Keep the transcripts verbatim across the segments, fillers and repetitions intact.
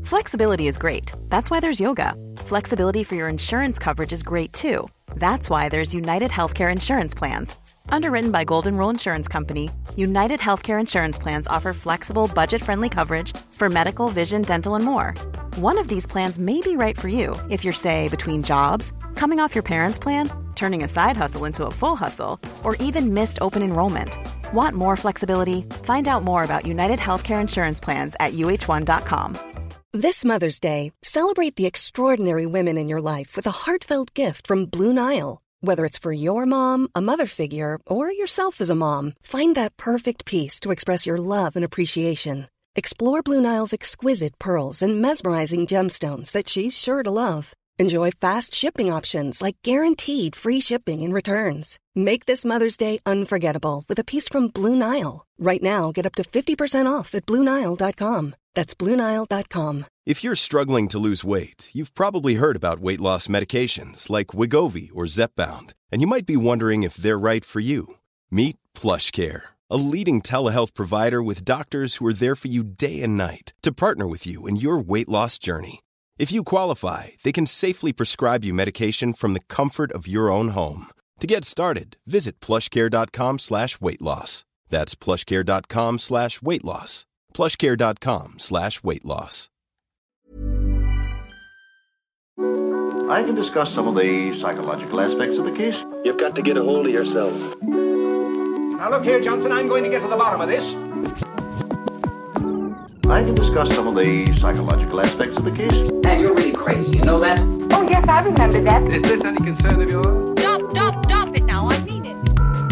Flexibility is great. That's why there's yoga. Flexibility for your insurance coverage is great too. That's why there's United Healthcare Insurance Plans. Underwritten by Golden Rule Insurance Company, United Healthcare Insurance Plans offer flexible, budget-friendly coverage for medical, vision, dental, and more. One of these plans may be right for you if you're, say, between jobs, coming off your parents' plan, turning a side hustle into a full hustle, or even missed open enrollment. Want more flexibility? Find out more about United Healthcare Insurance Plans at U H one dot com. This Mother's Day, celebrate the extraordinary women in your life with a heartfelt gift from Blue Nile. Whether it's for your mom, a mother figure, or yourself as a mom, find that perfect piece to express your love and appreciation. Explore Blue Nile's exquisite pearls and mesmerizing gemstones that she's sure to love. Enjoy fast shipping options like guaranteed free shipping and returns. Make this Mother's Day unforgettable with a piece from Blue Nile. Right now, get up to fifty percent off at Blue Nile dot com. That's Blue Nile dot com. If you're struggling to lose weight, you've probably heard about weight loss medications like Wegovy or Zepbound, and you might be wondering if they're right for you. Meet PlushCare, a leading telehealth provider with doctors who are there for you day and night to partner with you in your weight loss journey. If you qualify, they can safely prescribe you medication from the comfort of your own home. To get started, visit plushcare.com slash weight loss. That's plushcare.com slash weight loss. plushcare.com slash weight loss. I can discuss some of the psychological aspects of the case. You've got to get a hold of yourself. Now look here, Johnson, I'm going to get to the bottom of this. I can discuss some of the psychological aspects of the case. And you're really crazy, you know that? Oh, yes, I remember that. Is this any concern of yours? Stop, stop, stop it now, I mean it.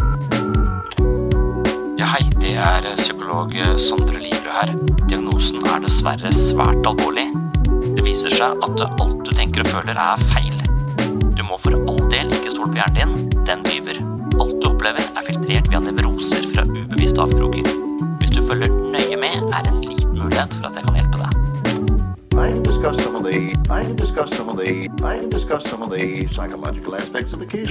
Ja, hei, det er psykolog Sondre Livre her. Diagnosen er dessverre svært alvorlig. Det viser seg at alt du tenker og føler er feil. Du må for all del ikke stole på hjernen din, den lyver. Alt du opplever er filtrert via nevroser fra ubevisste avkroker. Hvis du følger nøye med, er en liten mulighet for at jeg kan hjelpe deg. I can discuss some of the I can discuss some of the I can discuss some of the psychological aspects of the case.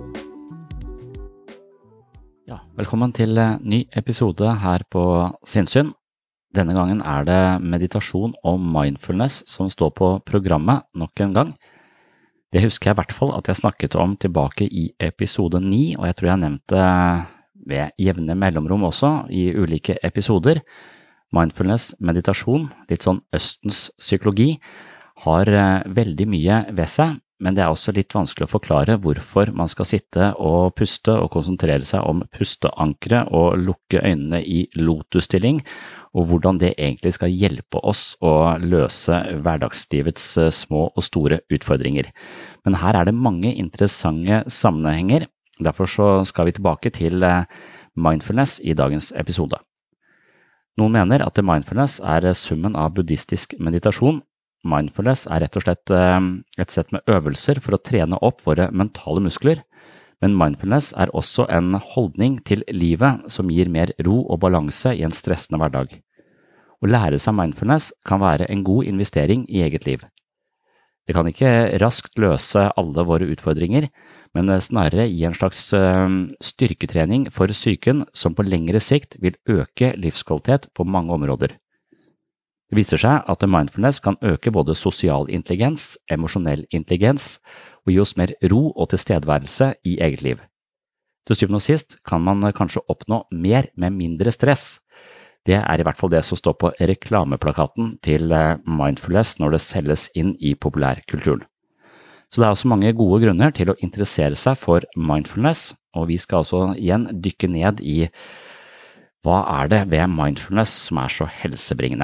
Ja, velkommen til ny episode her på Sinnsyn. Denne gangen er det meditasjon og mindfulness som står på programmet nok en gang. Det husker jeg i hvert fall at jeg snakket om tilbake i episode ni, og jeg tror jeg nevnte ved jevne mellomrom også i ulike episoder. Mindfulness, meditasjon, litt sånn Østens psykologi, har veldig mye ved seg, men det er også litt vanskelig å forklare hvorfor man skal sitte og puste og konsentrere seg om pusteankre og lukke øynene i lotusstilling, og hvordan det egentlig skal hjelpe oss å løse hverdagslivets små og store utfordringer. Men her er det mange interessante sammenhenger, derfor så skal vi tilbake til mindfulness i dagens episode. Noen mener at mindfulness er summen av buddhistisk meditasjon. Mindfulness er rett og slett et sett med øvelser for å trene opp våre mentale muskler, men mindfulness er også en holdning til livet som gir mer ro og balanse i en stressende hverdag. Å lære seg mindfulness kan være en god investering i eget liv. Det kan ikke raskt løse alle våre utfordringer, men snarere gi en slags styrketrening for psyken som på lengre sikt vil øke livskvalitet på mange områder. Det viser seg at mindfulness kan øke både sosial intelligens, emosjonell intelligens og gi oss mer ro og tilstedeværelse i eget liv. Til syvende og sist kan man kanskje oppnå mer med mindre stress. Det er i hvert fall det som står på reklameplakaten til mindfulness når det selges inn i populærkulturen. Så det er også mange gode grunner til å interessere seg for mindfulness, og vi skal også igjen dykke ned i hva er det ved mindfulness som er så helsebringende.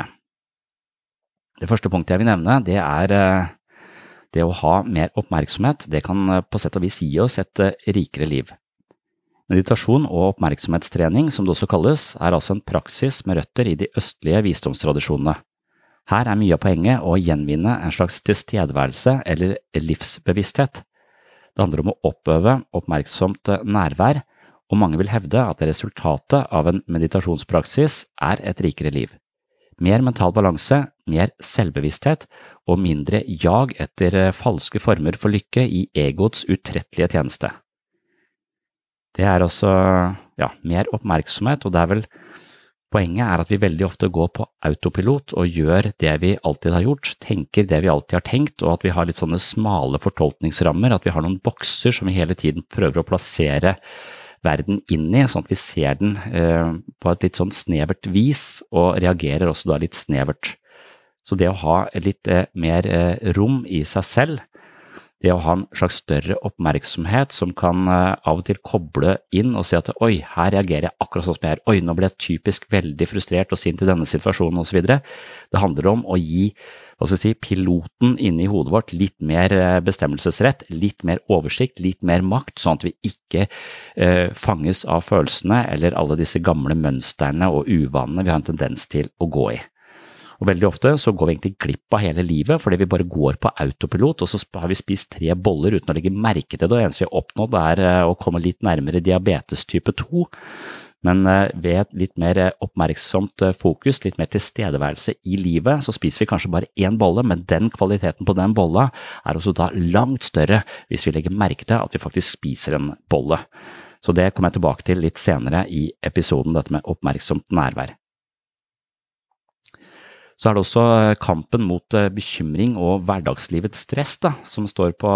Det første punktet jeg vil nevne, det er det å ha mer oppmerksomhet. Det kan på sett og vis gi oss et rikere liv. Meditasjon og oppmerksomhetstrening, som det også kalles, er altså en praksis med røtter i de østlige visdomstradisjonene. Her er mye av poenget å gjenvinne en slags tilstedeværelse eller livsbevissthet. Det handler om å oppøve oppmerksomt nærvær, og mange vil hevde at resultatet av en meditasjonspraksis er et rikere liv. Mer mental balanse, mer selvbevissthet og mindre jag etter falske former for lykke i egoets utrettelige tjeneste. Det er også ja, mer oppmerksomhet, og det er vel Poenget er at vi veldig ofte går på autopilot og gjør det vi alltid har gjort, tenker det vi alltid har tenkt, og at vi har litt sånne smale fortolkningsrammer, at vi har noen bokser som vi hele tiden prøver å plassere verden inn i, sånn at vi ser den eh, på et litt sånn snevert vis, og reagerer også da litt snevert. Så det å ha litt eh, mer eh, rom i seg selv, det å ha en slags større oppmerksomhet som kan uh, av og til koble inn og si at oi, her reagerer jeg akkurat sånn som jeg er, oi, nå ble jeg typisk veldig frustrert og sint i denne situasjonen og så videre. Det handler om å gi, hva skal jeg si, piloten inne i hodet vårt litt mer uh, bestemmelsesrett, litt mer oversikt, litt mer makt, sånn at vi ikke uh, fanges av følelsene eller alle disse gamle mønsterne og uvanene vi har en tendens til å gå i. Og veldig ofte så går vi egentlig glipp av hele livet, fordi vi bare går på autopilot, og så har vi spist tre boller uten å legge merke til det, og det eneste vi har oppnådd er å komme litt nærmere diabetes type to, men ved litt mer oppmerksomt fokus, litt mer tilstedeværelse i livet, så spiser vi kanskje bare én bolle, men den kvaliteten på den bolla er også da langt større hvis vi legger merke til at vi faktisk spiser en bolle. Så det kommer jeg tilbake til litt senere i episoden, dette med oppmerksomt nærvær. Så er det også kampen mot bekymring og hverdagslivets stress da, som står på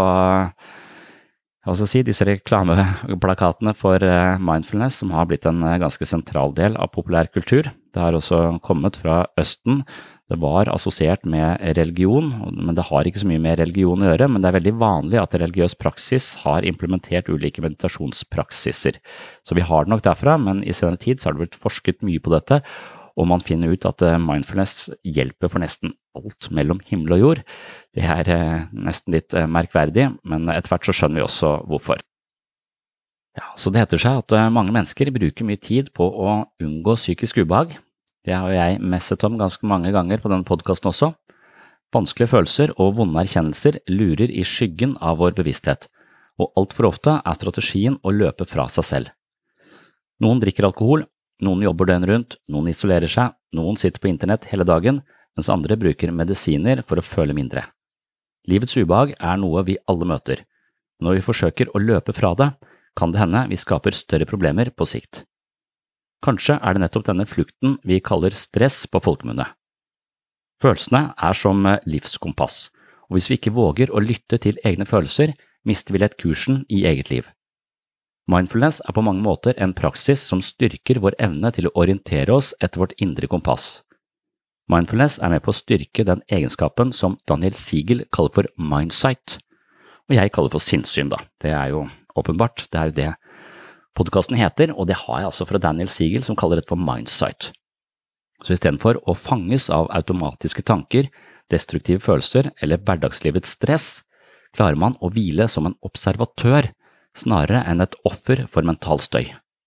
hva skal jeg si, disse reklameplakatene for mindfulness, som har blitt en ganske sentral del av populærkultur. Det har også kommet fra Østen. Det var assosiert med religion, men det har ikke så mye med religion å gjøre, men det er veldig vanlig at religiøs praksis har implementert ulike meditasjonspraksiser. Så vi har det nok derfra, men i senere tid så har det blitt forsket mye på dette, og man finner ut at mindfulness hjelper for nesten alt mellom himmel og jord. Det er nesten litt merkverdig, men etter hvert så skjønner vi også hvorfor. Ja, så det heter seg at mange mennesker bruker mye tid på å unngå psykisk ubehag. Det har jeg messet om ganske mange ganger på denne podcasten også. Vanskelige følelser og vonde erkjennelser lurer i skyggen av vår bevissthet, og alt for ofte er strategien å løpe fra seg selv. Noen drikker alkohol, noen jobber døgn rundt, noen isolerer seg, noen sitter på internett hele dagen, mens andre bruker medisiner for å føle mindre. Livets ubehag er noe vi alle møter. Når vi forsøker å løpe fra det, kan det hende vi skaper større problemer på sikt. Kanskje er det nettopp denne flukten vi kaller stress på folkemunne. Følelsene er som livskompass, og hvis vi ikke våger å lytte til egne følelser, mister vi lett kursen i eget liv. Mindfulness er på mange måter en praksis som styrker vår evne til å orientere oss etter vårt indre kompass. Mindfulness er med på å styrke den egenskapen som Daniel Siegel kaller for mindsight, og jeg kaller for sinnssyn da. Det er jo åpenbart, det er jo det podcasten heter, og det har jeg altså fra Daniel Siegel som kaller det for mindsight. Så i stedet for å fanges av automatiske tanker, destruktive følelser eller hverdagslivets stress, klarer man å hvile som en observatør snarere enn et offer for mental støy.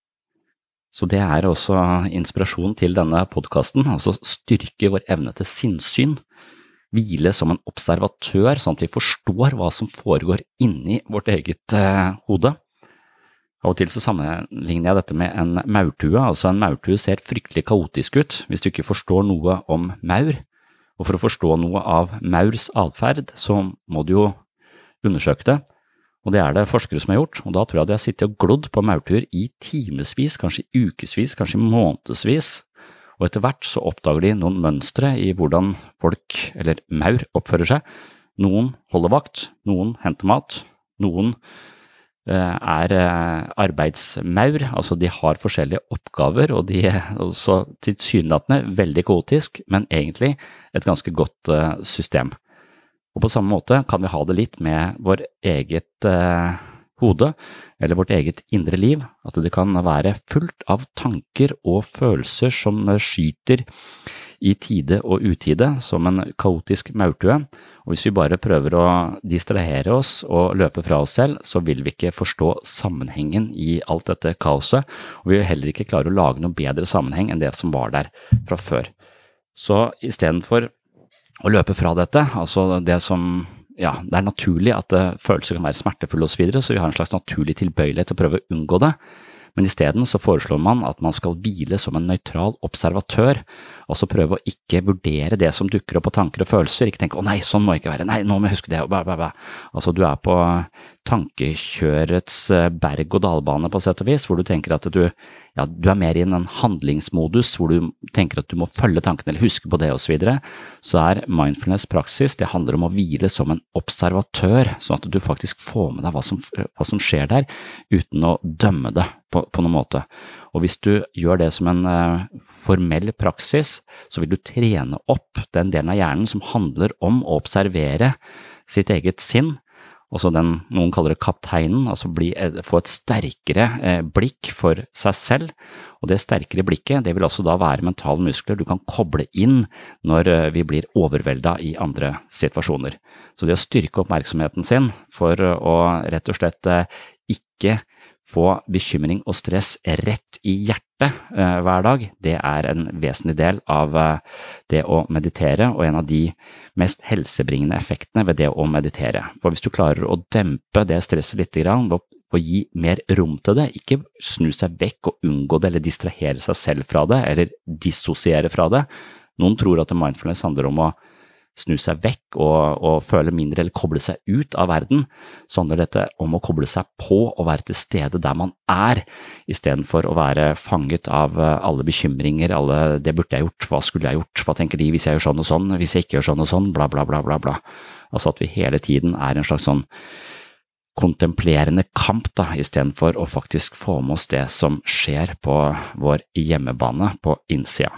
Så det er også inspirasjon til denne podcasten, altså styrke vår evne til sinnssyn, hvile som en observatør, sånn at vi forstår hva som foregår inni vårt eget eh, hode. Av og til så sammenligner jeg dette med en maurtue, altså en maurtue ser fryktelig kaotisk ut hvis du ikke forstår noe om maur, og for å forstå noe av maurs adferd så må du jo undersøke det. Og det er det forskere som har gjort, og da tror jeg at jeg har sittet og glodd på maurtuer i timesvis, kanskje ukesvis, kanskje månedsvis, og etter hvert så oppdager de noen mønstre i hvordan folk, eller maur, oppfører seg. Noen holder vakt, noen henter mat, noen eh, er eh, arbeidsmaur, altså de har forskjellige oppgaver, og de er også tilsynelatende veldig kaotisk, men egentlig et ganske godt eh, system. Og på samme måte kan vi ha det litt med vår eget eh, hode, eller vårt eget indre liv, at det kan være fullt av tanker og følelser som skyter i tide og utide, som en kaotisk maurtue, og hvis vi bare prøver å distrahere oss og løpe fra oss selv, så vil vi ikke forstå sammenhengen i alt dette kaoset, og vi vil heller ikke klare å lage noe bedre sammenheng enn det som var der fra før. Så i stedet for å løpe fra dette, altså det som, ja, det er naturlig at følelser kan være smertefulle og så videre, så vi har en slags naturlig tilbøyelighet til å prøve å unngå det, men i stedet så foreslår man at man skal hvile som en nøytral observatør, altså prøve å ikke vurdere det som dukker opp på tanker og følelser, ikke tenke, å nei, sånn må jeg ikke være, nei, nå må jeg huske det, bla, bla, bla. Altså du er på tankekjørets berg- og dalbane på sett og vis, hvor du tenker at du, ja, du er mer i en handlingsmodus, hvor du tenker at du må følge tankene eller huske på det og så videre, så er mindfulness praksis, det handler om å hvile som en observatør, sånn at du faktisk får med deg hva som, hva som skjer der, uten å dømme det på, på noen måte. Og hvis du gjør det som en uh, formell praksis, så vil du trene opp den delen av hjernen som handler om å observere sitt eget sinn, og så den noen kaller det kapteinen, altså bli, få et sterkere eh, blikk for seg selv, og det sterkere blikket, det vil også da være mentale muskler du kan koble inn når eh, vi blir overveldet i andre situasjoner. Så det å styrke oppmerksomheten sin for eh, å rett og slett eh, ikke få bekymring og stress rett i hjertet eh, hver dag, det er en vesentlig del av eh, det å meditere, og en av de mest helsebringende effektene ved det å meditere. For hvis du klarer å dempe det stresset litt grann, og, og gi mer rom til det, ikke snu seg vekk og unngå det, eller distrahere seg selv fra det, eller dissosiere fra det. Noen tror at mindfulness handler om å snu seg vekk og, og føle mindre eller koble seg ut av verden, så handler dette om å koble seg på og være til stede der man er, i stedet for å være fanget av alle bekymringer, alle det burde jeg gjort, hva skulle jeg gjort, hva tenker de hvis jeg gjør sånn og sånn, hvis jeg ikke gjør sånn og sånn, bla bla bla bla bla. Altså at vi hele tiden er en slags sånn kontemplerende kamp da, i stedet for å faktisk få med oss det som skjer på vår hjemmebane på innsida.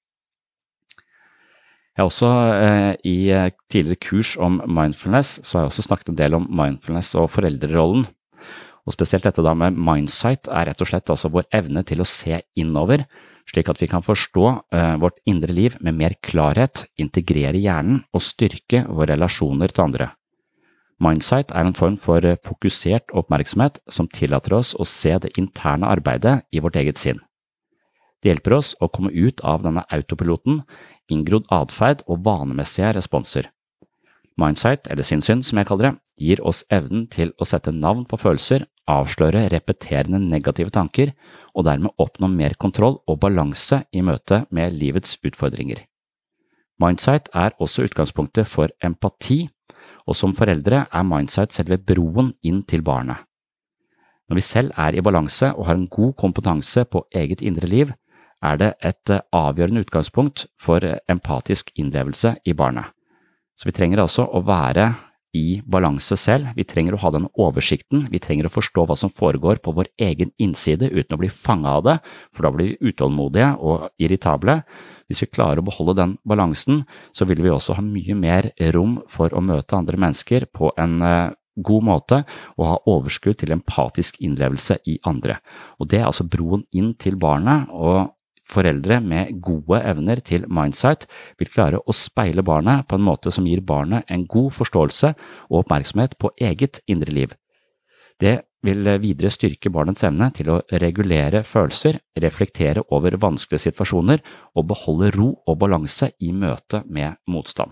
Jeg har også eh, i tidligere kurs om mindfulness, så har jeg også snakket en del om mindfulness og foreldrerollen. Og spesielt dette da med mindsight er rett og slett altså vår evne til å se innover, slik at vi kan forstå eh, vårt indre liv med mer klarhet, integrere hjernen og styrke våre relasjoner til andre. Mindsight er en form for fokusert oppmerksomhet som tillater oss å se det interne arbeidet i vårt eget sinn. Det hjelper oss å komme ut av denne autopiloten, inngrodd adferd og vanemessige responser. Mindsight, eller sinnssyn som jeg kaller det, gir oss evnen til å sette navn på følelser, avsløre repeterende negative tanker og dermed oppnå mer kontroll og balanse i møte med livets utfordringer. Mindsight er også utgangspunktet for empati, og som foreldre er mindsight selve broen inn til barnet. Når vi selv er i balanse og har en god kompetanse på eget indre liv, er det et avgjørende utgangspunkt for empatisk innlevelse i barnet. Så vi trenger altså å være i balanse selv, vi trenger å ha den oversikten, vi trenger å forstå hva som foregår på vår egen innside uten å bli fanget av det, for da blir vi utålmodige og irritable. Hvis vi klarer å beholde den balansen, så vil vi også ha mye mer rom for å møte andre mennesker på en god måte og ha overskudd til empatisk innlevelse i andre. Og det er altså broen inn til barnet, og foreldre med gode evner til mindsight vil klare å speile barnet på en måte som gir barnet en god forståelse og oppmerksomhet på eget indre liv. Det vil videre styrke barnets evne til å regulere følelser, reflektere over vanskelige situasjoner og beholde ro og balanse i møte med motstand.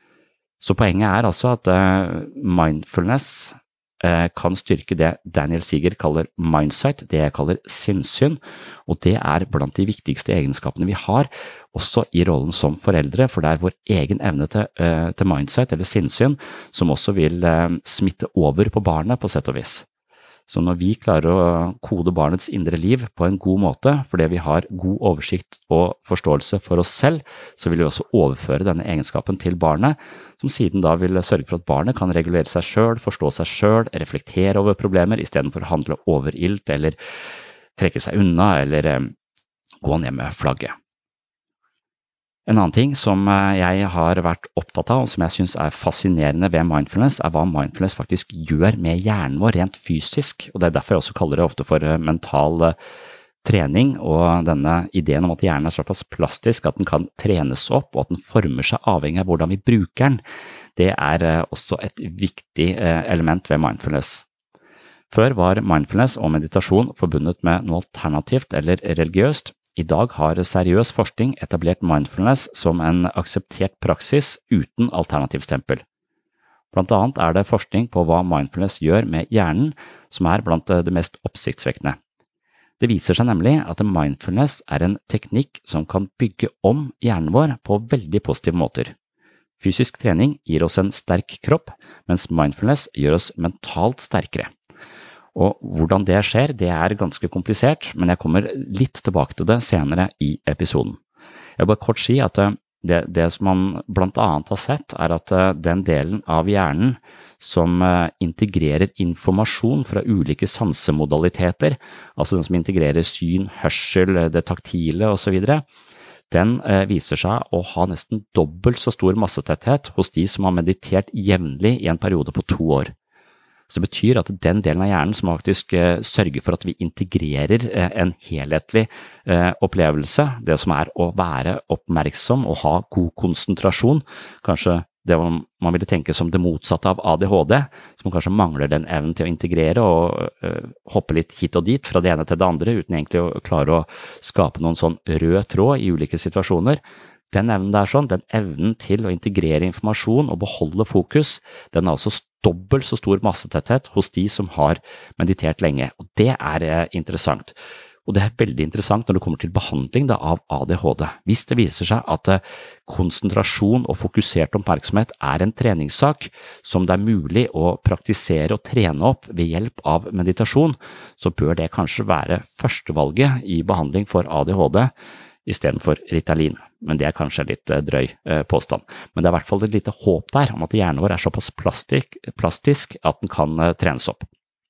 Så poenget er altså at mindfulness kan styrke det Daniel Siegel kaller mindsight, det jeg kaller sinnssyn, og det er blant de viktigste egenskapene vi har, også i rollen som foreldre, for det er vår egen evne til, til mindsight eller sinnssyn som også vil smitte over på barnet på sett og vis. Så når vi klarer å kode barnets indre liv på en god måte, fordi vi har god oversikt og forståelse for oss selv, så vil vi også overføre denne egenskapen til barnet, som siden da vil sørge for at barnet kan regulere seg selv, forstå seg selv, reflektere over problemer, i stedet for å handle overilt eller trekke seg unna eller eh, gå ned med flagget. En annen ting som jeg har vært opptatt av, og som jeg synes er fascinerende ved mindfulness, er hva mindfulness faktisk gjør med hjernen vår rent fysisk, og det er derfor jeg også kaller det ofte for mental trening, og denne ideen om at hjernen er såpass plastisk at den kan trenes opp, og at den former seg avhengig av hvordan vi bruker den, det er også et viktig element ved mindfulness. Før var mindfulness og meditasjon forbundet med noe alternativt eller religiøst. I dag har seriøs forskning etablert mindfulness som en akseptert praksis uten alternativstempel. Blant annet er det forskning på hva mindfulness gjør med hjernen, som er blant det mest oppsiktsvekkende. Det viser seg nemlig at mindfulness er en teknikk som kan bygge om hjernen vår på veldig positive måter. Fysisk trening gir oss en sterk kropp, mens mindfulness gjør oss mentalt sterkere. Og hvordan det skjer, det er ganske komplisert, men jeg kommer litt tilbake til det senere i episoden. Jeg vil bare kort si at det, det som man blant annet har sett, er at den delen av hjernen som integrerer informasjon fra ulike sansemodaliteter, altså den som integrerer syn, hørsel, det taktile og så videre, den viser seg å ha nesten dobbelt så stor massetetthet hos de som har meditert jevnlig i en periode på to år. Så det betyr at den delen av hjernen som faktisk uh, sørger for at vi integrerer uh, en helhetlig uh, opplevelse, det som er å være oppmerksom og ha god konsentrasjon, kanskje det man ville tenke som det motsatte av A D H D, som kanskje mangler den evnen til å integrere og uh, hoppe litt hit og dit fra det ene til det andre, uten egentlig å klare å skape noen sånn rød tråd i ulike situasjoner. Den evnen der sånn, den evnen til å integrere informasjon og beholde fokus, den er altså dobbelt så stor massetetthet hos de som har meditert lenge, og det er eh, interessant. Og det er veldig interessant når det kommer til behandling da, av A D H D. Hvis det viser seg at eh, konsentrasjon og fokusert oppmerksomhet er en treningssak som det er mulig å praktisere og trene opp ved hjelp av meditasjon, så bør det kanskje være førstevalget i behandling for A D H D, i stedet for Ritalin, men det er kanskje litt drøy påstand. Men det er i hvert fall et lite håp der om at hjernen vår er såpass plastisk, plastisk at den kan trenes opp.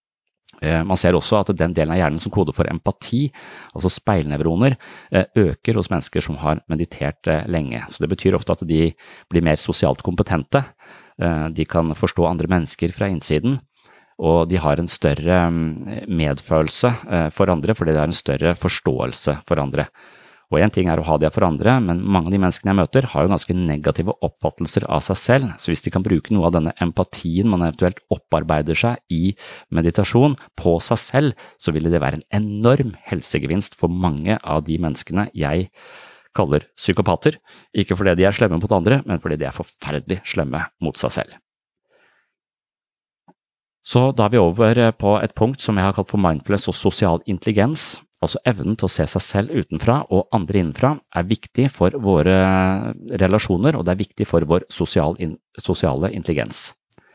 Man ser også at den delen av hjernen som koder for empati, altså speilnevroner, øker hos mennesker som har meditert lenge. Så det betyr ofte at de blir mer sosialt kompetente, de kan forstå andre mennesker fra innsiden, og de har en større medfølelse for andre, fordi de har en større forståelse for andre. Og en ting er å ha det for andre, men mange av de menneskene jeg møter har jo ganske negative oppfattelser av seg selv, så hvis de kan bruke noe av denne empatien man eventuelt opparbeider seg i meditasjon på seg selv, så ville det være en enorm helsegevinst for mange av de menneskene jeg kaller psykopater, ikke fordi de er slemme mot andre, men fordi de er forferdelig slemme mot seg selv. Så da er vi over på et punkt som jeg har kalt for mindfulness og sosial intelligens. Altså evnen til å se seg selv utenfra og andre innenfra er viktig for våre relasjoner, og det er viktig for vår sosial in- sosiale intelligens.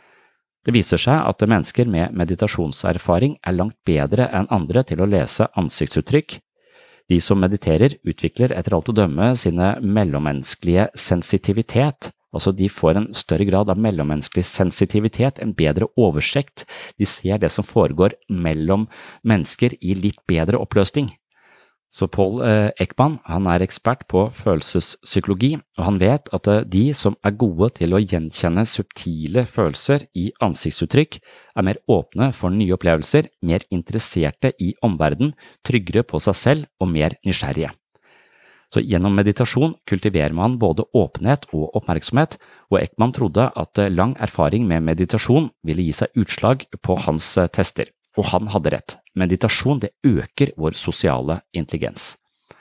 Det viser seg at mennesker med meditasjonserfaring er langt bedre enn andre til å lese ansiktsuttrykk. De som mediterer utvikler etter alt å dømme sine mellommenneskelige sensitivitet, altså de får en større grad av mellommenneskelig sensitivitet, en bedre oversikt, de ser det som foregår mellom mennesker i litt bedre oppløsning. Så Paul Ekman, han er ekspert på følelsespsykologi, og han vet at de som er gode til å gjenkjenne subtile følelser i ansiktsuttrykk, er mer åpne for nye opplevelser, mer interesserte i omverdenen, tryggere på seg selv og mer nysgjerrige. Så gjennom meditasjon kultiverer man både åpenhet og oppmerksomhet, og Ekman trodde at lang erfaring med meditasjon ville gi seg utslag på hans tester. Og han hadde rett. Meditasjon, det øker vår sosiale intelligens.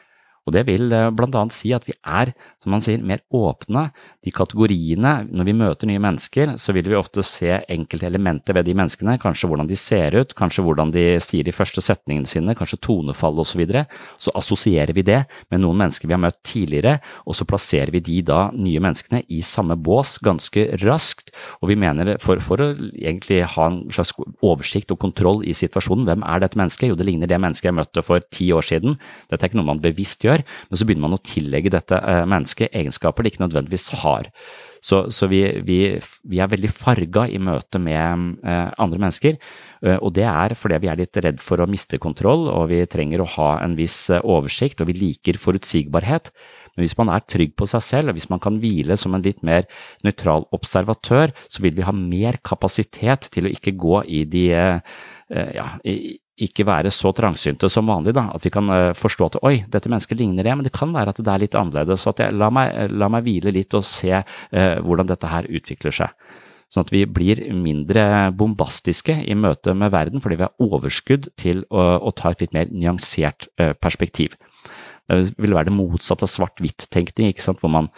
Og det vil blant annet si at vi er, som man sier, mer åpne. De kategoriene, når vi møter nye mennesker, så vil vi ofte se enkelte elementer ved de menneskene, kanskje hvordan de ser ut, kanskje hvordan de sier de første setningene sine, kanskje tonefall og så videre. Så assosierer vi det med noen mennesker vi har møtt tidligere, og så plasserer vi de da nye menneskene i samme bås ganske raskt, og vi mener for, for å egentlig ha en slags oversikt og kontroll i situasjonen, hvem er dette mennesket? Jo, det ligner det mennesket jeg møtte for ti år siden. Dette er ikke noe man bevisst gjør, men så begynner man å tillegge dette uh, mennesket egenskaper det ikke nødvendigvis har. Så, så vi, vi, vi er veldig farget i møte med uh, andre mennesker, uh, og det er fordi vi er litt redd for å miste kontroll, og vi trenger å ha en viss uh, oversikt, og vi liker forutsigbarhet. Men hvis man er trygg på seg selv, og hvis man kan hvile som en litt mer nøytral observatør, så vil vi ha mer kapasitet til å ikke gå i de, uh, uh, ja, i ikke være så trangsynte som vanlig, da, at vi kan uh, forstå at oi, dette mennesket ligner det, men det kan være at det er litt annerledes, så at jeg, la, meg, la meg hvile litt og se uh, hvordan dette her utvikler seg. Sånn at vi blir mindre bombastiske i møte med verden, fordi vi har overskudd til å, å ta et litt mer nyansert uh, perspektiv. Det vil være det motsatte av svart-hvitt-tenkning, ikke sant, hvor man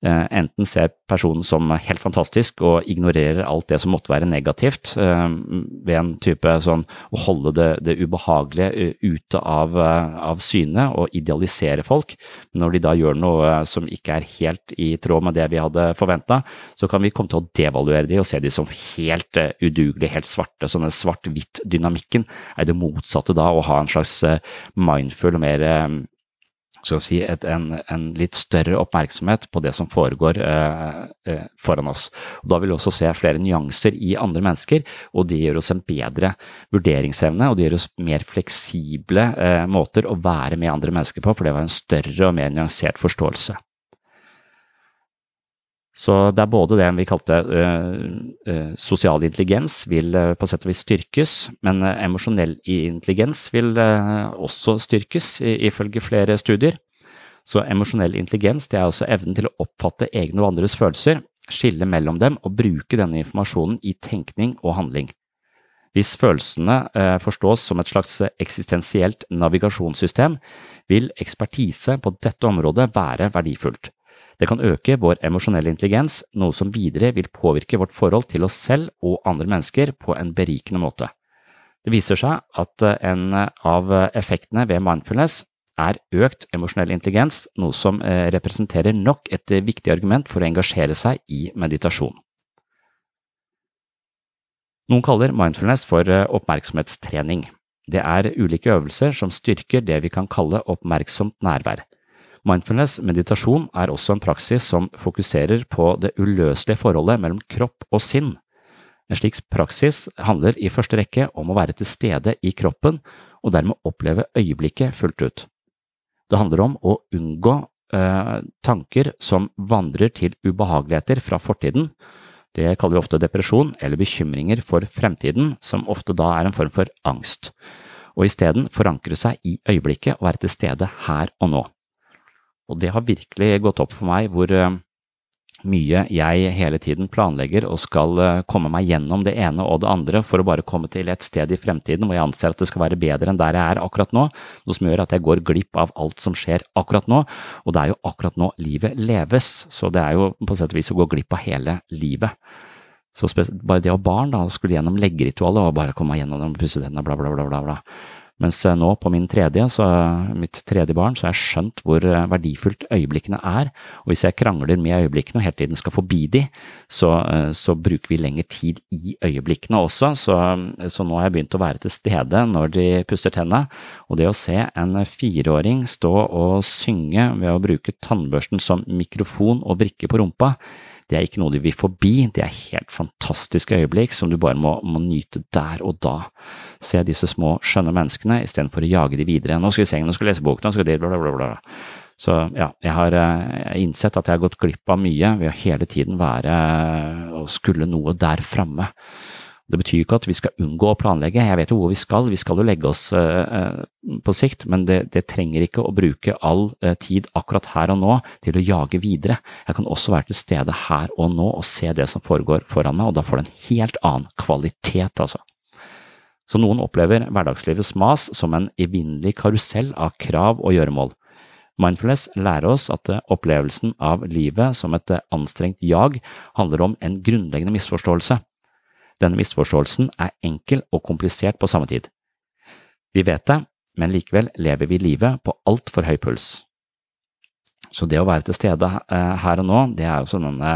enten ser personen som helt fantastisk og ignorerer alt det som måtte være negativt ved en type sånn å holde det, det ubehagelige ute av, av syne og idealisere folk. Når de da gjør noe som ikke er helt i tråd med det vi hadde forventet, så kan vi komme til å devaluere de og se de som helt udugelige, helt svarte. Sånne svart-hvitt-dynamikken er det motsatte da, å ha en slags mindful og mer skal si, et, en, en litt større oppmerksomhet på det som foregår eh, eh, foran oss. Og da vil vi også se flere nyanser i andre mennesker, og det gjør oss en bedre vurderingsevne, og det gjør oss mer fleksible eh, måter å være med andre mennesker på, for det var en større og mer nyansert forståelse. Så det er både det vi kalte uh, uh, sosial intelligens vil uh, på sett og vis styrkes, men uh, emosjonell intelligens vil uh, også styrkes i, ifølge flere studier. Så emosjonell intelligens det er altså evnen til å oppfatte egne og andres følelser, skille mellom dem og bruke denne informasjonen i tenkning og handling. Hvis følelsene uh, forstås som et slags eksistensielt navigasjonssystem, vil ekspertise på dette området være verdifullt. Det kan øke vår emosjonelle intelligens, noe som videre vil påvirke vårt forhold til oss selv og andre mennesker på en berikende måte. Det viser seg at en av effektene ved mindfulness er økt emosjonell intelligens, noe som representerer nok et viktig argument for å engasjere seg i meditasjon. Noen kaller mindfulness for oppmerksomhetstrening. Det er ulike øvelser som styrker det vi kan kalle oppmerksomt nærvær. Mindfulness meditasjon er også en praksis som fokuserer på det uløselige forholdet mellom kropp og sinn. En slik praksis handler i første rekke om å være til stede i kroppen og dermed oppleve øyeblikket fullt ut. Det handler om å unngå eh, tanker som vandrer til ubehageligheter fra fortiden. Det kaller vi ofte depresjon eller bekymringer for fremtiden, som ofte da er en form for angst. Og i stedet forankre seg i øyeblikket og være til stede her og nå. Og det har virkelig gått opp for meg hvor uh, mye jeg hele tiden planlegger og skal uh, komme meg gjennom det ene og det andre for å bare komme til et sted i fremtiden hvor jeg anser at det skal være bedre enn der jeg er akkurat nå, noe som gjør at jeg går glipp av alt som skjer akkurat nå, og det er jo akkurat nå livet leves, så det er jo på sett og vis å gå glipp av hele livet. Så bare det å barn da, skulle gjennom leggeritualet og bare komme meg gjennom den pussetennene, bla bla bla bla bla. Mens nå på min tredje, så mitt tredje barn, så har jeg skjønt hvor verdifullt øyeblikkene er, og hvis jeg krangler med øyeblikkene og hele tiden skal forbi de, så, så bruker vi lengre tid i øyeblikkene også, så, så nå har jeg begynt å være til stede når de pusser tennene, og det å se en fireåring stå og synge ved å bruke tannbørsten som mikrofon og vrikke på rumpa, det er ikke noe du vil forbi, det er helt fantastiske øyeblikk som du bare må, må nyte der og da. Se disse små skjønne menneskene i stedet for å jage de videre. Nå skal vi se, nå skal vi lese boken, nå skal vi bla bla bla bla. Så ja, jeg har jeg innsett at jeg har gått glipp av mye ved å hele tiden være og skulle noe der fremme. Det betyr ikke at vi skal unngå å planlegge, jeg vet jo hvor vi skal, vi skal jo legge oss uh, på sikt, men det, det trenger ikke å bruke all uh, tid akkurat her og nå til å jage videre. Jeg kan også være til stede her og nå og se det som foregår foran meg, og da får det en helt annen kvalitet, altså. Så noen opplever hverdagslivets mas som en evinnelig karusell av krav og gjøremål. Mindfulness lærer oss at opplevelsen av livet som et anstrengt jag handler om en grunnleggende misforståelse. Denne misforståelsen er enkel og komplisert på samme tid. Vi vet det, men likevel lever vi livet på alt for høy puls. Så det å være til stede her og nå, det er også denne,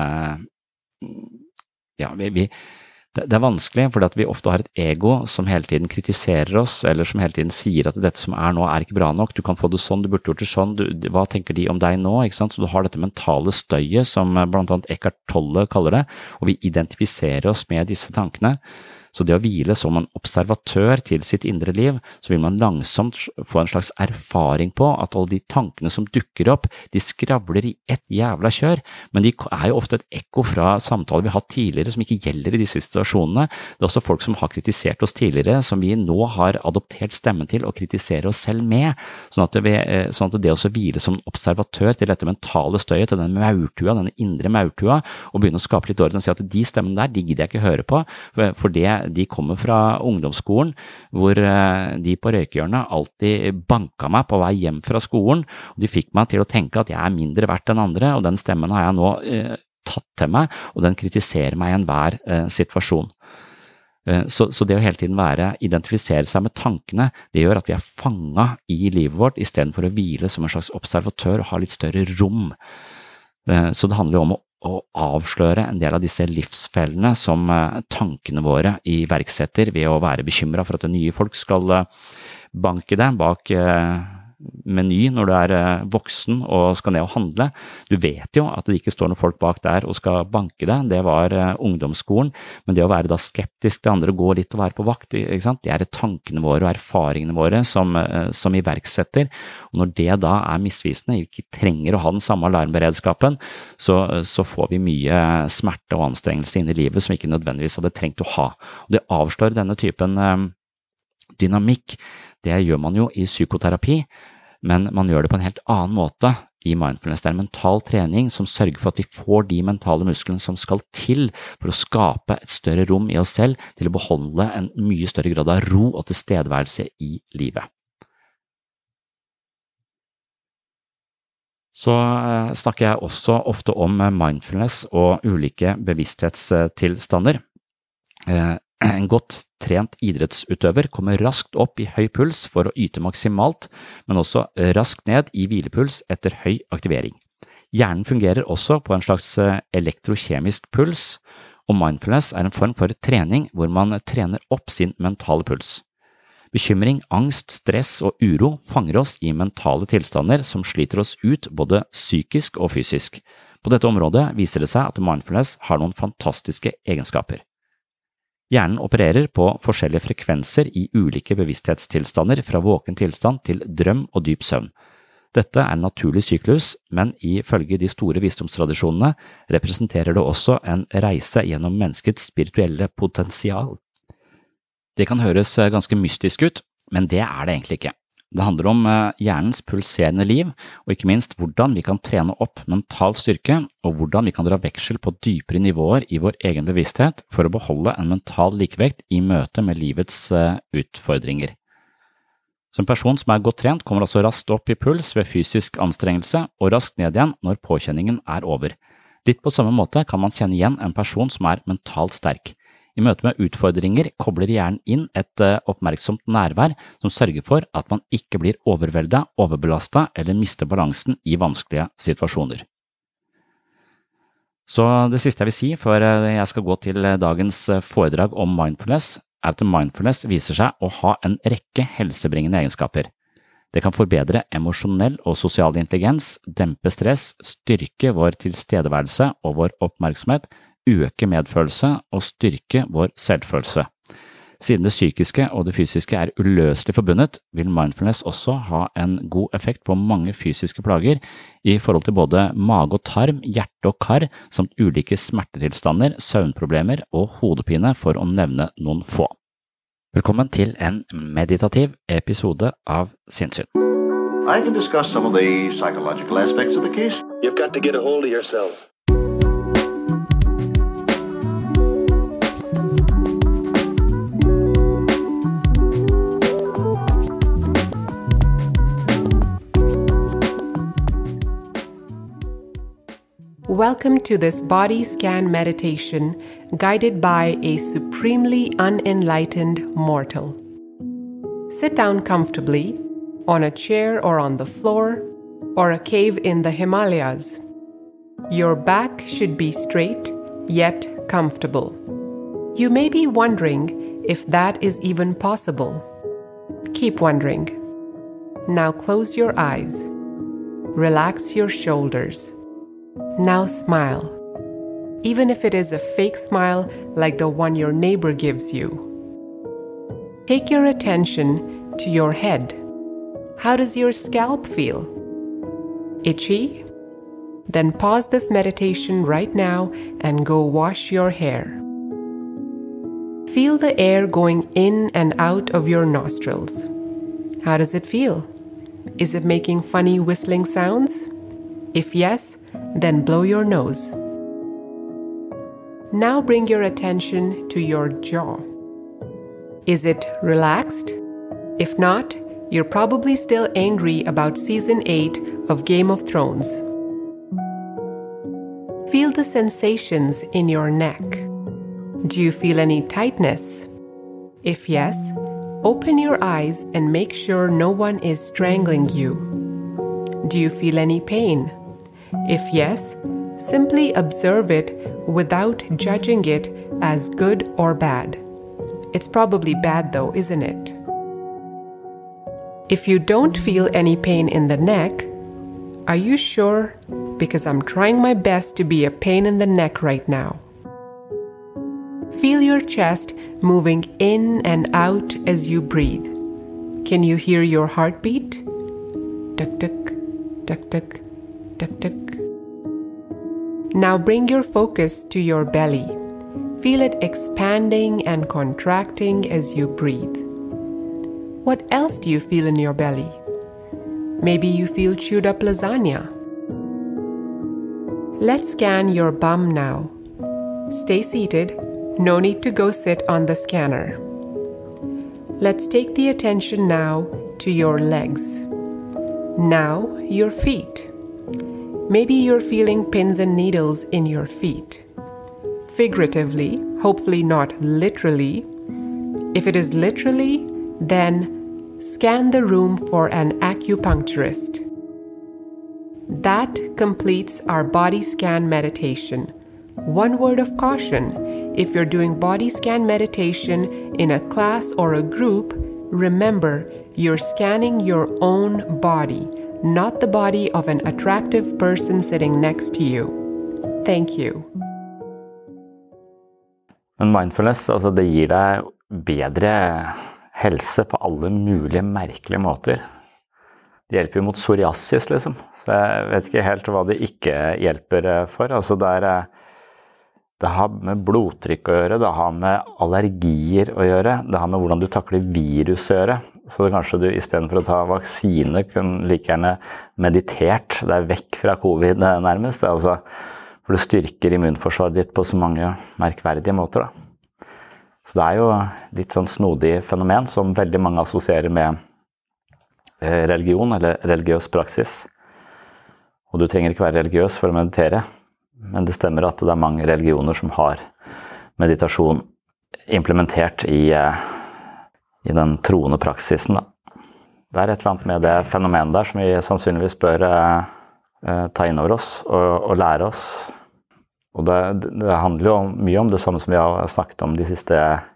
ja, vi, vi Det er vanskelig, fordi at vi ofte har et ego som hele tiden kritiserer oss, eller som hele tiden sier at dette som er nå er ikke bra nok, du kan få det sånn, du burde gjort det sånn, du, hva tenker de om deg nå, ikke sant? Så du har dette mentale støyet som blant annet Eckhart Tolle kaller det, og vi identifiserer oss med disse tankene. Så det å hvile som en observatør til sitt indre liv, så vil man langsomt få en slags erfaring på at alle de tankene som dukker opp, de skravler i ett jævla kjør, men de er jo ofte et ekko fra samtaler vi har hatt tidligere som ikke gjelder i disse situasjonene. Det er også folk som har kritisert oss tidligere, som vi nå har adoptert stemmen til og kritiserer oss selv med, sånn at det, sånn at det også hvile som observatør til dette mentale støyet, til denne maurtua, denne indre maurtua, og begynne å skape litt orden og si at de stemmene der, de gidder jeg ikke høre på, for det de kommer fra ungdomsskolen, hvor de på røykehjørnet alltid banka meg på vei hjem fra skolen, og de fikk meg til å tenke at jeg er mindre verdt enn andre, og den stemmen har jeg nå eh, tatt til meg, og den kritiserer meg i enhver eh, situasjon. Så, så det å hele tiden være, identifisere seg med tankene, det gjør at vi er fanget i livet vårt, i stedet for å hvile som en slags observatør og ha litt større rom. Så det handler om å, å avsløre en del av disse livsfellene som tankene våre iverksetter ved å være bekymret for at nye folk skal banke deg bak meny når du er voksen og skal ned og handle. Du vet jo at det ikke står noen folk bak der og skal banke deg, det var ungdomsskolen, men det å være da skeptisk til andre og gå litt og være på vakt, ikke sant? Det er tankene våre og erfaringene våre som, som iverksetter, og når det da er misvisende, ikke trenger å ha den samme alarmberedskapen, så, så får vi mye smerte og anstrengelse inn i livet som ikke nødvendigvis hadde trengt å ha. Og det avslører denne typen dynamikk. Det gjør man jo i psykoterapi, men man gjør det på en helt annen måte i mindfulness. Det er en mental trening som sørger for at vi får de mentale musklene som skal til for å skape et større rom i oss selv til å beholde en mye større grad av ro og tilstedeværelse i livet. Så snakker jeg også ofte om mindfulness og ulike bevissthetstilstander. En godt trent idrettsutøver kommer raskt opp i høy puls for å yte maksimalt, men også raskt ned i hvilepuls etter høy aktivering. Hjernen fungerer også på en slags elektrokjemisk puls, og mindfulness er en form for trening hvor man trener opp sin mentale puls. Bekymring, angst, stress og uro fanger oss i mentale tilstander som sliter oss ut både psykisk og fysisk. På dette området viser det seg at mindfulness har noen fantastiske egenskaper. Hjernen opererer på forskjellige frekvenser i ulike bevissthetstilstander fra våken tilstand til drøm og dyp søvn. Dette er en naturlig syklus, men ifølge de store visdomstradisjonene representerer det også en reise gjennom menneskets spirituelle potensial. Det kan høres ganske mystisk ut, men det er det egentlig ikke. Det handler om hjernens pulserende liv, og ikke minst hvordan vi kan trene opp mental styrke, og hvordan vi kan dra veksel på dypere nivåer i vår egen bevissthet for å beholde en mental likevekt i møte med livets utfordringer. Som person som er godt trent kommer altså raskt opp i puls ved fysisk anstrengelse, og raskt ned igjen når påkjenningen er over. Litt på samme måte kan man kjenne igjen en person som er mentalt sterk. I møte med utfordringer kobler hjernen inn et oppmerksomt nærvær som sørger for at man ikke blir overveldet, overbelastet eller mister balansen i vanskelige situasjoner. Så det siste jeg vil si før jeg skal gå til dagens foredrag om mindfulness, er at mindfulness viser seg å ha en rekke helsebringende egenskaper. Det kan forbedre emosjonell og sosial intelligens, dempe stress, styrke vår tilstedeværelse og vår oppmerksomhet, øke medfølelse og styrke vår selvfølelse. Siden det psykiske og det fysiske er uløselig forbundet, vil mindfulness også ha en god effekt på mange fysiske plager i forhold til både mage og tarm, hjerte og kar, samt ulike smertetilstander, søvnproblemer og hodepine, for å nevne noen få. Velkommen til en meditativ episode av Sinnssyn. I can discuss some of the psychological aspects of the case. You've got to get a hold of yourself. Welcome to this body scan meditation guided by a supremely unenlightened mortal. Sit down comfortably on a chair or on the floor or a cave in the Himalayas. Your back should be straight yet comfortable. You may be wondering if that is even possible. Keep wondering. Now close your eyes. Relax your shoulders. Now smile, even if it is a fake smile like the one your neighbor gives you. Take your attention to your head. How does your scalp feel? Itchy? Then pause this meditation right now and go wash your hair. Feel the air going in and out of your nostrils. How does it feel? Is it making funny whistling sounds? If yes, then blow your nose. Now bring your attention to your jaw. Is it relaxed? If not, you're probably still angry about season eight of Game of Thrones. Feel the sensations in your neck. Do you feel any tightness? If yes, open your eyes and make sure no one is strangling you. Do you feel any pain? If yes, simply observe it without judging it as good or bad. It's probably bad though, isn't it? If you don't feel any pain in the neck, are you sure? Because I'm trying my best to be a pain in the neck right now. Feel your chest moving in and out as you breathe. Can you hear your heartbeat? Tuk tuk, tuk tuk, tuk tuk. Now bring your focus to your belly. Feel it expanding and contracting as you breathe. What else do you feel in your belly? Maybe you feel chewed up lasagna. Let's scan your bum now. Stay seated. No need to go sit on the scanner. Let's take the attention now to your legs. Now your feet. Maybe you're feeling pins and needles in your feet. Figuratively, hopefully not literally. If it is literally, then scan the room for an acupuncturist. That completes our body scan meditation. One word of caution: if you're doing body scan meditation in a class or a group, remember you're scanning your own body, not the body of an attractive person sitting next to you. Thank you. Men mindfulness, altså det gir deg bedre helse på alle mulige merkelige måter. Det hjelper jo mot psoriasis, liksom. Så jeg vet ikke helt hva det ikke hjelper for. Altså det, er, det har med blodtrykk å gjøre, det har med allergier å gjøre, det har med hvordan du takler virus å gjøre. Så det kanskje du i stedet for å ta vaksine kunne like gjerne meditert deg vekk fra covid nærmest. Det er altså, for det styrker immunforsvaret ditt på så mange merkverdige måter da. Så det er jo litt sånn snodig fenomen som veldig mange assosierer med religion eller religiøs praksis. Og du trenger ikke være religiøs for å meditere, men det stemmer at det er mange religioner som har meditasjon implementert i, i den troende praksisen da. Det er et eller annet med det fenomenet der som vi sannsynligvis bør eh, ta inn over oss og, og lære oss. Og det, det handler jo mye om det samme som vi har snakket om de siste,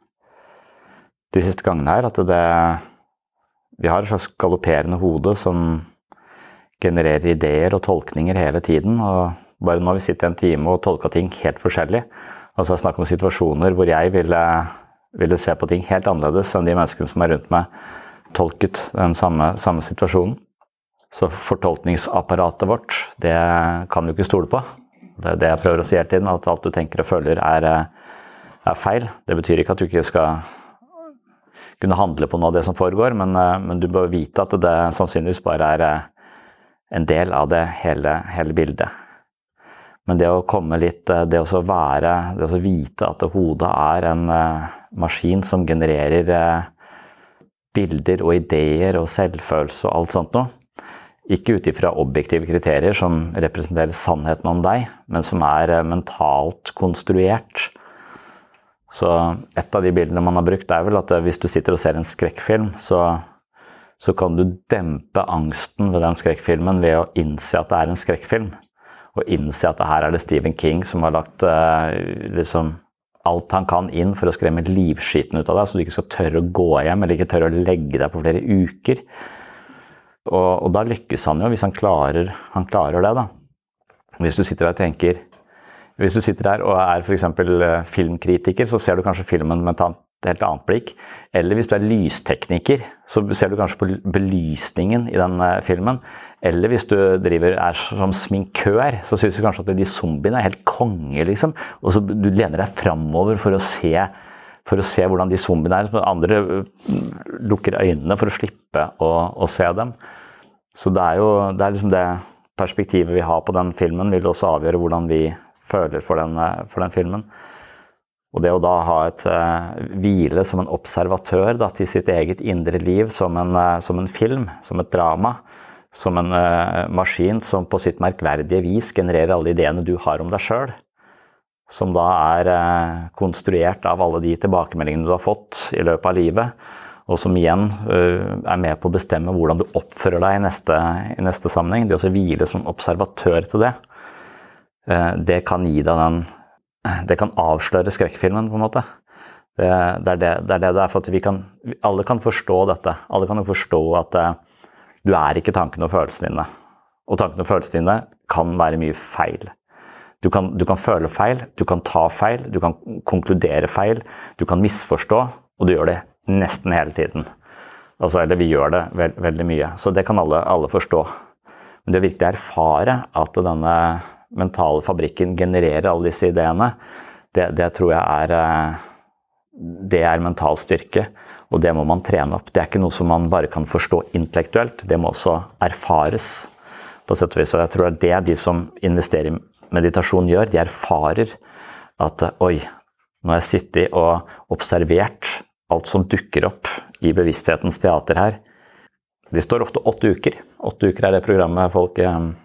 de siste gangene her, at det, vi har et slags galopperende hode som genererer ideer og tolkninger hele tiden, og bare når vi sitter en time og tolker ting helt forskjellig, altså jeg snakker om situasjoner hvor jeg ville, ville se på ting helt annerledes enn de menneskene som er rundt meg tolket den samme, samme situasjonen. Så fortolkningsapparatet vårt, det kan du ikke stole på. Det er det jeg prøver å si hele tiden, at alt du tenker og føler er, er feil. Det betyr ikke at du ikke skal kunne handle på noe av det som foregår, men, men du bør vite at det sannsynligvis bare er en del av det hele, hele bildet. Men det å komme litt, det å være, det å vite at hodet er en maskin som genererer bilder og ideer og selvfølelse og alt sånt noe, ikke ut ifra objektive kriterier som representerer sannheten om deg, men som er mentalt konstruert. Så et av de bildene man har brukt er vel at hvis du sitter og ser en skrekkfilm, så, så kan du dempe angsten ved den skrekkfilmen ved å innse at det er en skrekkfilm. Og innse at her er det Stephen King som har lagt uh, liksom, alt han kan inn for å skremme livskiten ut av deg, så du ikke skal tørre å gå hjem, eller ikke tørre å legge deg på flere uker. Og, og da lykkes han jo, hvis han klarer, han klarer det da. Hvis du sitter der og tenker, hvis du sitter der og er for eksempel filmkritiker, så ser du kanskje filmen med et helt annet blikk. Eller hvis du er lystekniker, så ser du kanskje på belysningen i den filmen. Eller hvis du driver, er som sminkør, så synes du kanskje at de zombiene er helt konge, liksom. Og så du lener deg fremover for å se for å se hvordan de zombiene er. Andre lukker øynene for å slippe å, å se dem. Så det er jo det, er liksom det perspektivet vi har på den filmen, vil også avgjøre hvordan vi føler for den, for den filmen. Og det å da ha et uh, hvile som en observatør da, til sitt eget indre liv som en, uh, som en film, som et drama, som en uh, maskin som på sitt merkverdige vis genererer alle ideene du har om deg selv, som da er uh, konstruert av alle de tilbakemeldingene du har fått i løpet av livet, og som igjen uh, er med på å bestemme hvordan du oppfører deg i neste, i neste sammenheng. Det å hvile som observatør til det, uh, det kan gi deg den Det kan avsløre skrekkfilmen på en måte. Det, det, er, det, det er det det er for at vi kan, alle kan forstå dette. Alle kan jo forstå at uh, du er ikke tankene og følelsene dine. Og tankene og følelsene dine kan være mye feil. Du kan, du kan føle feil, du kan ta feil, du kan konkludere feil, du kan misforstå, og du gjør det nesten hele tiden. Altså, eller vi gjør det veld, veldig mye. Så det kan alle, alle forstå. Men det er viktig å erfare at denne mentale fabrikken genererer alle disse ideene, det, det tror jeg er, det er mental styrke, og det må man trene opp. Det er ikke noe som man bare kan forstå intellektuelt, det må også erfares på sett og vis. Og jeg tror det er det de som investerer i meditasjon gjør, de erfarer at oi, nå har jeg sittet og observert alt som dukker opp i bevissthetens teater her. De står ofte åtte uker. Åtte uker er det programmet folk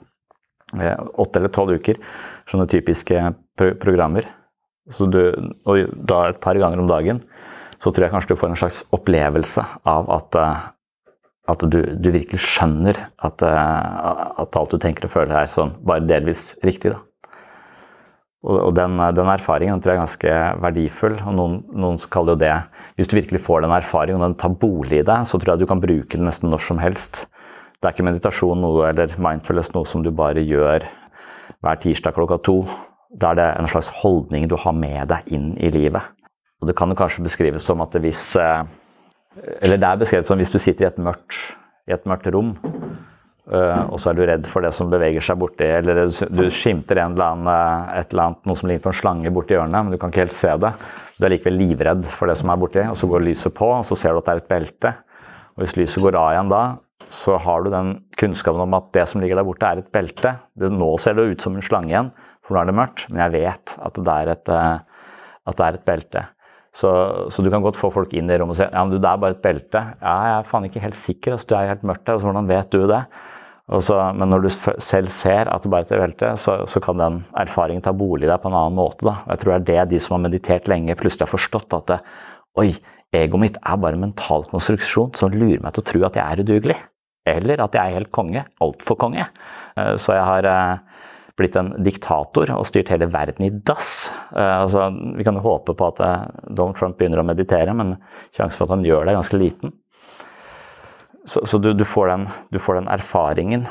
åtte eller tolv uker, sånne typiske programmer. Så du, og da et par ganger om dagen, så tror jeg kanskje du får en slags opplevelse av at, at du, du virkelig skjønner at, at alt du tenker og føler er sånn, bare delvis riktig da. Og, og den, den erfaringen tror jeg er ganske verdifull, og noen, noen kaller jo det, hvis du virkelig får den erfaringen, og den tar bolig i deg, så tror jeg du kan bruke den nesten når som helst. Det er ikke meditasjon noe, eller mindfulness noe som du bare gjør hver tirsdag klokka to. Da er det en slags holdning du har med deg inn i livet. Og det kan jo kanskje beskrives som at hvis, eller det er beskrevet som hvis du sitter i et mørkt, i et mørkt rom, og så er du redd for det som beveger seg borti, eller du skimter en eller annen, et eller annet, noe som ligner på en slange borti hjørnet, men du kan ikke helt se det. Du er likevel livredd for det som er borti, og så går lyset på, og så ser du at det er et belte. Og hvis lyset går av igjen da, så har du den kunnskapen om at det som ligger der borte er et belte. Det, nå ser det ut som en slange igjen, for nå er det mørkt, men jeg vet at det er et, at det er et belte. Så, så du kan godt få folk inn i rommet og si, ja, men du, det er bare et belte. Ja, jeg er faen ikke helt sikker, altså, du er helt mørkt der, så hvordan vet du det? Og så, men når du selv ser at det bare er et belte, så, så kan den erfaringen ta bolig der på en annen måte. Da. Jeg tror det er det de som har meditert lenge plutselig har forstått at det, oi, egoet mitt er bare en mental konstruksjon som lurer meg til å tro at jeg er udugelig. Eller at jeg er helt konge, alt for konge. Så jeg har blitt en diktator og styrt hele verden i dass. Altså, vi kan jo håpe på at Donald Trump begynner å meditere, men sjansen for at han gjør det er ganske liten. Så, så du, du, får den, du får den erfaringen.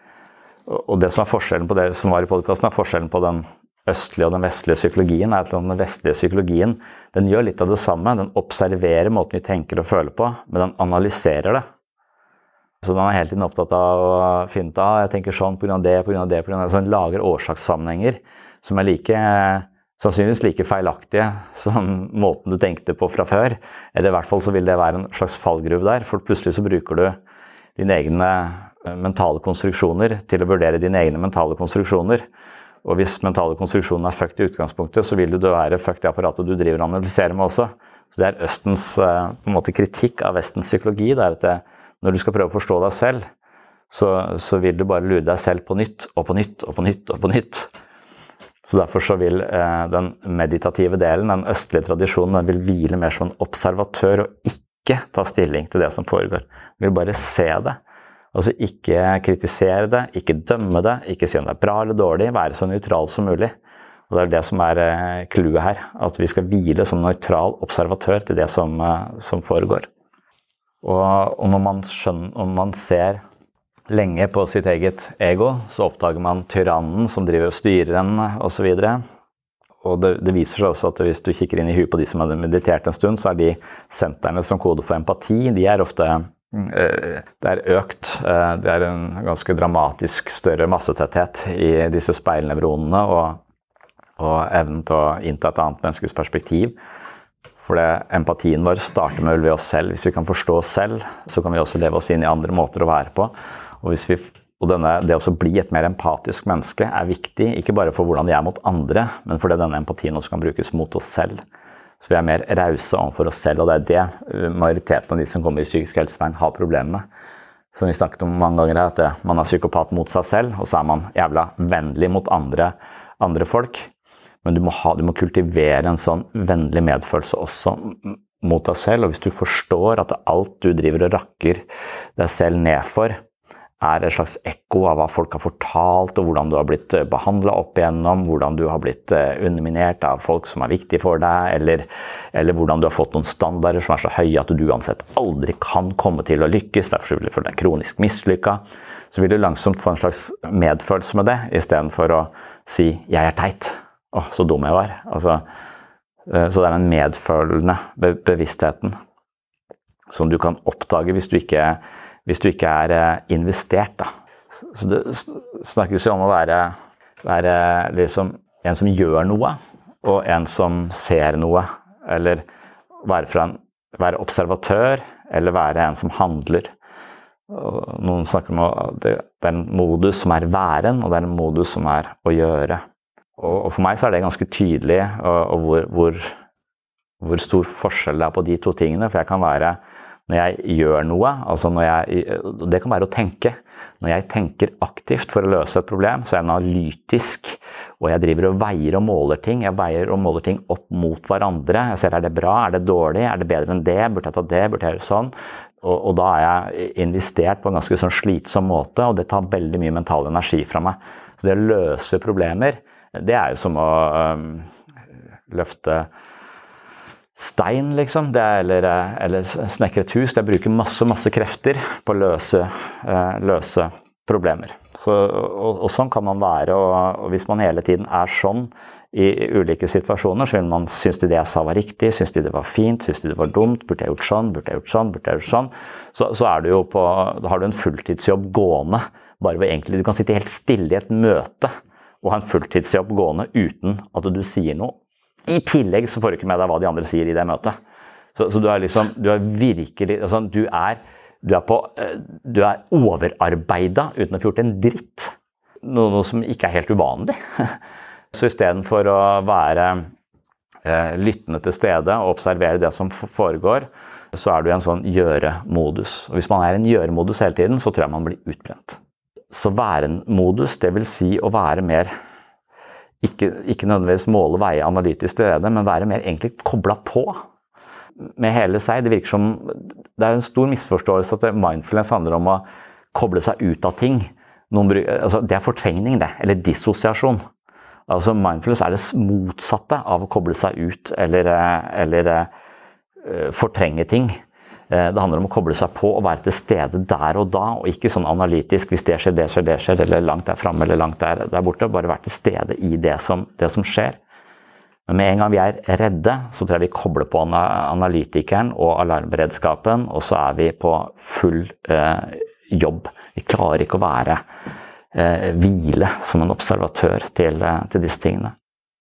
Og det som er forskjellen på det som var i podcasten, er forskjellen på den østlige og den vestlige psykologien, er at den vestlige psykologien, den gjør litt av det samme. Den observerer måten vi tenker og føler på, men den analyserer det. Så den er hele tiden opptatt av å finne ut av, jeg tenker sånn på grunn av det, på grunn av det, på grunn av det. Så den lager årsakssammenhenger som er like, sannsynligvis like feilaktige som måten du tenkte på fra før. Eller i hvert fall så vil det være en slags fallgruve der, for plutselig så bruker du dine egne mentale konstruksjoner til å vurdere dine egne mentale konstruksjoner. Og hvis mentale konstruksjoner er fucked i utgangspunktet, så vil det være fucked i apparatet du driver og analyserer med også. Så det er Østens på en måte, kritikk av Vestens psykologi, det er at det, når du skal prøve å forstå deg selv, så, så vil du bare lure deg selv på nytt, og på nytt, og på nytt, og på nytt. Så derfor så vil eh, den meditative delen, den østlige tradisjonen, den vil hvile mer som en observatør, og ikke ta stilling til det som foregår. Den vil bare se det. Altså ikke kritisere det, ikke dømme det, ikke si om det er bra eller dårlig, være så neutral som mulig. Og det er det som er eh, clouet her, at vi skal hvile som neutral observatør til det som, eh, som foregår. Og, og når man skjønner, om man ser lenge på sitt eget ego, så oppdager man tyrannen som driver og styrer en, og så videre. Og det, det viser seg også at hvis du kikker inn i huet på de som har meditert en stund, så er de sentrene som kode for empati, de er ofte, det er økt, det er en ganske dramatisk større massetetthet i disse speilnevronene, og, og evnen til å innta et annet menneskes perspektiv. For det, empatien vår starter med ved oss selv. Hvis vi kan forstå oss selv, så kan vi også leve oss inn i andre måter å være på. Og, hvis vi, og denne, det å bli et mer empatisk menneske er viktig, ikke bare for hvordan vi er mot andre, men fordi denne empatien også kan brukes mot oss selv. Så vi er mer rause overfor oss selv, og det er det majoriteten av de som kommer i psykisk helsevern har problemer med. Som vi snakket om mange ganger, er at man er psykopat mot seg selv, og så er man jævla vennlig mot andre, andre folk. Men du må, ha, du må kultivere en sånn vennlig medfølelse også mot deg selv, og hvis du forstår at alt du driver og rakker deg selv ned for, er et slags ekko av hva folk har fortalt, og hvordan du har blitt behandlet opp igjennom, hvordan du har blitt underminert av folk som er viktige for deg, eller, eller hvordan du har fått noen standarder som er så høye at du uansett aldri kan komme til å lykkes, derfor vil du føle deg kronisk mislykket, så vil du langsomt få en slags medfølelse med det, i stedet for å si, jeg er teit, åh, så dum jeg var. Altså, så det er en medfølende bevisstheten som du kan oppdage hvis du ikke hvis du ikke er investert, da. Så det snakkes jo om å være, være liksom en som gjør noe, og en som ser noe, eller være, fra en, være observatør, eller være en som handler. Og noen snakker om at det er en modus som er væren, og det er en modus som er å gjøre. Og, og for meg så er det ganske tydelig, og, og hvor, hvor, hvor stor forskjell det er på de to tingene, for jeg kan være når jeg gjør noe, altså når jeg, det kan være å tenke. Når jeg tenker aktivt for å løse et problem, så er jeg analytisk, og jeg driver og veier og måler ting. Jeg veier og måler ting opp mot hverandre. Jeg ser, er det bra, er det dårlig, er det bedre enn det, burde jeg ta det, burde jeg gjøre sånn. Og, og da er jeg investert på en ganske sånn slitsom måte, og det tar veldig mye mental energi fra meg. Så det å løse problemer, det er jo som å øhm, løfte stein, liksom, det er, eller, eller snekre et hus. Det bruker masse, masse krefter på å løse, uh, løse problemer. Så, og, og sånn kan man være, og, og hvis man hele tiden er sånn i, i ulike situasjoner, så vil man synes de det jeg sa var riktig, synes de det var fint, synes de det var dumt, burde jeg gjort sånn, burde jeg gjort sånn, burde jeg gjort sånn, så, så er du jo på, da har du en fulltidsjobb gående, bare ved egentlig, du kan sitte helt stille i et møte, og ha en fulltidsjobb gående uten at du sier noe. I tillegg så får du ikke med deg hva de andre sier i det møtet. Så, så du er liksom, du er virkelig, altså, du er, du er på, du er overarbeidet uten å få gjort en dritt. Noe, noe som ikke er helt uvanlig. Så i stedet for å være eh, lyttende til stede og observere det som foregår, så er du i en sånn gjøre-modus. Og hvis man er i en gjøre-modus hele tiden, så tror jeg man blir utbrent. Så være-modus, det vil si å være mer Ikke, ikke nødvendigvis måle, veie, analytisk til det, men være mer egentlig koblet på med hele seg. Det virker som, det er en stor misforståelse at mindfulness handler om å koble seg ut av ting. Noen, altså, det er fortrengning det, eller dissosiasjon. Altså mindfulness er det motsatte av å koble seg ut eller, eller uh, fortrenge ting. Det handler om å koble seg på og være til stede der og da, og ikke sånn analytisk, hvis det skjer, det skjer, det skjer, eller langt der fremme, eller langt der, der borte, bare være til stede i det som, det som skjer. Men med en gang vi er redde, så tror jeg vi kobler på analytikeren og alarmberedskapen, og så er vi på full eh, jobb. Vi klarer ikke å være eh, hvile som en observatør til, eh, til disse tingene.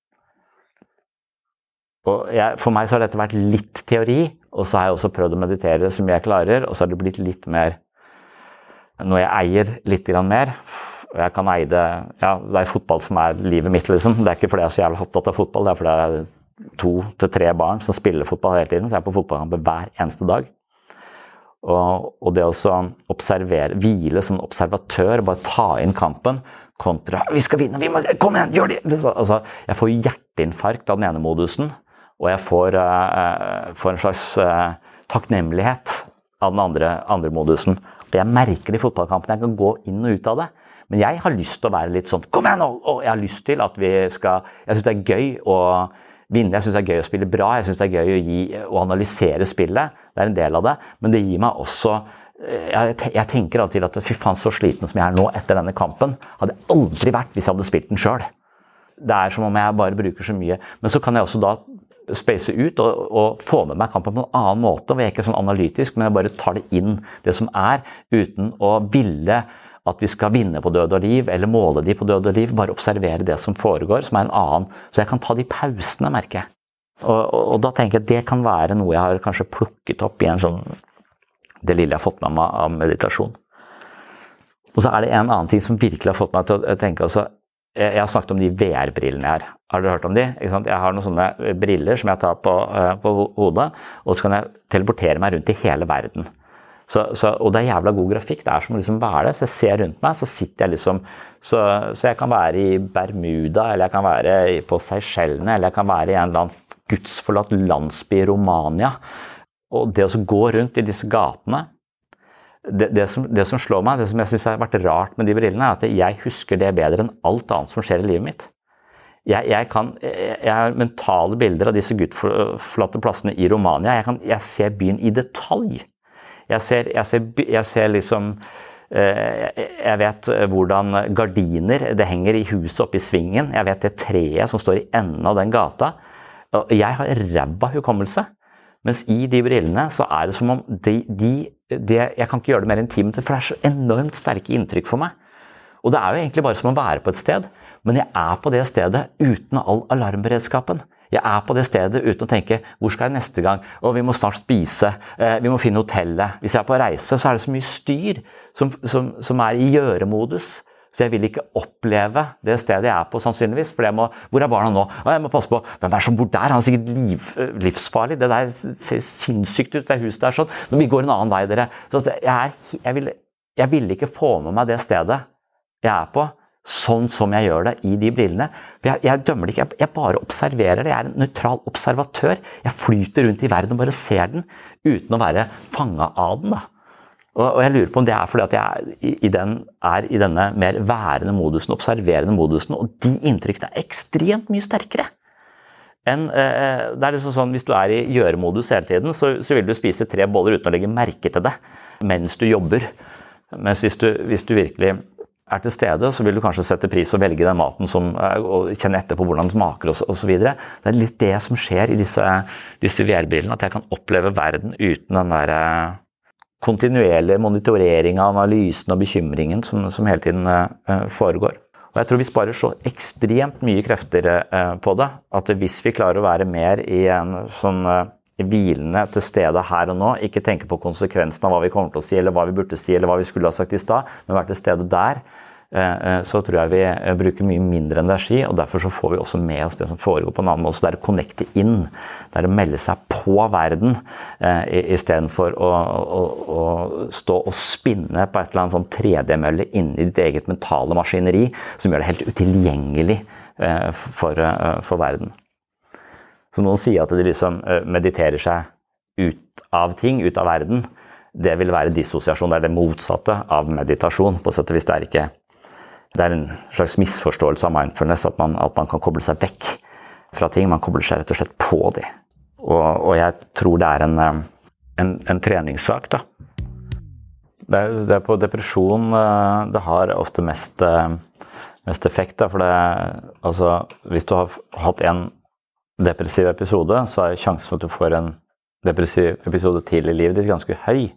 Og jeg, for meg så har dette vært litt teori, og så har jeg også prøvd å meditere som jeg klarer, og så har det blitt litt mer, når jeg eier litt grann mer, og jeg kan eie det, ja, det er fotball som er livet mitt liksom, det er ikke fordi jeg er så jævlig opptatt av fotball, det er fordi jeg er to til tre barn som spiller fotball hele tiden, så jeg er på fotballkamper hver eneste dag. Og, og det å observere, hvile som en observatør, bare ta inn kampen, kontra, vi skal vinne, vi må, kom igjen, gjør det! Altså, jeg får hjerteinfarkt av den ene modusen, og jeg får, uh, får en slags uh, takknemlighet av den andre, andre modusen. Og jeg merker det i fotballkampen, jeg kan gå inn og ut av det. Men jeg har lyst til å være litt sånn, kom igjen nå! Og jeg har lyst til at vi skal, jeg synes det er gøy å vinne, jeg synes det er gøy å spille bra, jeg synes det er gøy å, gi, å analysere spillet, det er en del av det. Men det gir meg også, jeg, jeg tenker av til at fy faen så sliten som jeg er nå etter denne kampen, hadde jeg aldri vært hvis jeg hadde spilt den selv. Det er som om jeg bare bruker så mye. Men så kan jeg også da space ut og, og få med meg kampen på en annen måte, hvor jeg ikke er sånn analytisk, men jeg bare tar det inn, det som er, uten å ville at vi skal vinne på død og liv, eller måle de på død og liv, bare observere det som foregår, som er en annen, så jeg kan ta de pausene, merker jeg. Og, og, og da tenker jeg at det kan være noe jeg har kanskje plukket opp i en sånn, det lille jeg har fått med meg av meditasjon. Og så er det en annen ting som virkelig har fått meg til å tenke, altså, jeg har snakket om de V R-brillene her. Har dere hørt om de? Ikke sant? Jeg har noen sånne briller som jeg tar på, uh, på hodet, og så kan jeg teleportere meg rundt i hele verden. Så, så, og det er jævla god grafikk, det er som å liksom være det, så jeg ser rundt meg, så sitter jeg liksom, så, så jeg kan være i Bermuda, eller jeg kan være på Seychellene, eller jeg kan være i en eller annen gudsforlatt landsby i Romania. Og det å gå rundt i disse gatene, det, det, som, det som slår meg, det som jeg synes har vært rart med de brillene, er at jeg husker det bedre enn alt annet som skjer i livet mitt. Jeg, jeg, kan, jeg, jeg har mentale bilder av disse gudsforlatte plassene i Romania, jeg, kan, jeg ser byen i detalj. Jeg ser, jeg ser, jeg ser liksom, jeg vet hvordan gardiner, det henger i huset oppe i svingen, jeg vet det treet som står i enden av den gata, og jeg har ræva hukommelse, mens i de brillene så er det som om de, de, de, jeg kan ikke gjøre det mer enn ti minutter, for det er så enormt sterke inntrykk for meg. Og det er jo egentlig bare som å være på et sted, men jeg er på det stedet uten all alarmberedskapen. Jeg er på det stedet uten å tenke, hvor skal jeg neste gang? Og vi må snart spise, vi må finne hotellet. Hvis jeg er på reise, så er det så mye styr som, som, som er i gjøremodus. Så jeg vil ikke oppleve det stedet jeg er på sannsynligvis, for jeg må, hvor er barna nå? Og jeg må passe på, hvem er det som bor der? Han er sikkert liv, livsfarlig. Det der ser sinnssykt ut, det huset der sånn. Når vi går en annen vei, dere. Så jeg, er, jeg, vil, jeg vil ikke få med meg det stedet jeg er på, sånn som jeg gjør det i de brillene. Jeg, jeg dømmer det ikke, jeg, jeg bare observerer det. Jeg er en nøytral observatør. Jeg flyter rundt i verden og bare ser den, uten å være fanget av den. Da. Og, og jeg lurer på om det er fordi at jeg er i, i den, er i denne mer værende modusen, observerende modusen, og de inntrykkene er ekstremt mye sterkere. En, eh, det er liksom sånn, hvis du er i gjøremodus hele tiden, så, så vil du spise tre boller uten å legge merke til det, mens du jobber. Mens hvis du, hvis du virkelig er til stede, så vil du kanskje sette pris og velge den maten som, og kjenne etter på hvordan den smaker og så videre. Det er litt det som skjer i disse, disse V R-brillene, at jeg kan oppleve verden uten den der kontinuerlige monitoreringen av analysen og bekymringen som, som hele tiden uh, foregår. Og jeg tror vi sparer så ekstremt mye krefter uh, på det, at hvis vi klarer å være mer i en sånn uh, hvilende til stedet her og nå, ikke tenke på konsekvensen av hva vi kommer til å si, eller hva vi burde si, eller hva vi skulle ha sagt i sted, men være til stedet der, så tror jeg vi bruker mye mindre energi, og derfor så får vi også med oss det som foregår på en annen måte. Så det er å connecte inn, det er å melde seg på verden, i, i stedet for å, å, å stå og spinne på et eller annet sånn tre D-mølle inni ditt eget mentale maskineri, som gjør det helt utilgjengelig for, for verden. Så noen sier at de liksom mediterer seg ut av ting, ut av verden. Det vil være dissosiasjon, det er det motsatte av meditasjon. På sett og vis det er ikke, det er en slags misforståelse av mindfulness, at man, at man kan koble seg vekk fra ting, man kobler seg rett og slett på det. Og, og jeg tror det er en, en, en treningssak da. Det er, det er på depresjon det har ofte mest, mest effekt da, for det, altså, hvis du har hatt en depressiv episode, så er sjansen for at du får en depressiv episode til i livet ditt ganske høy.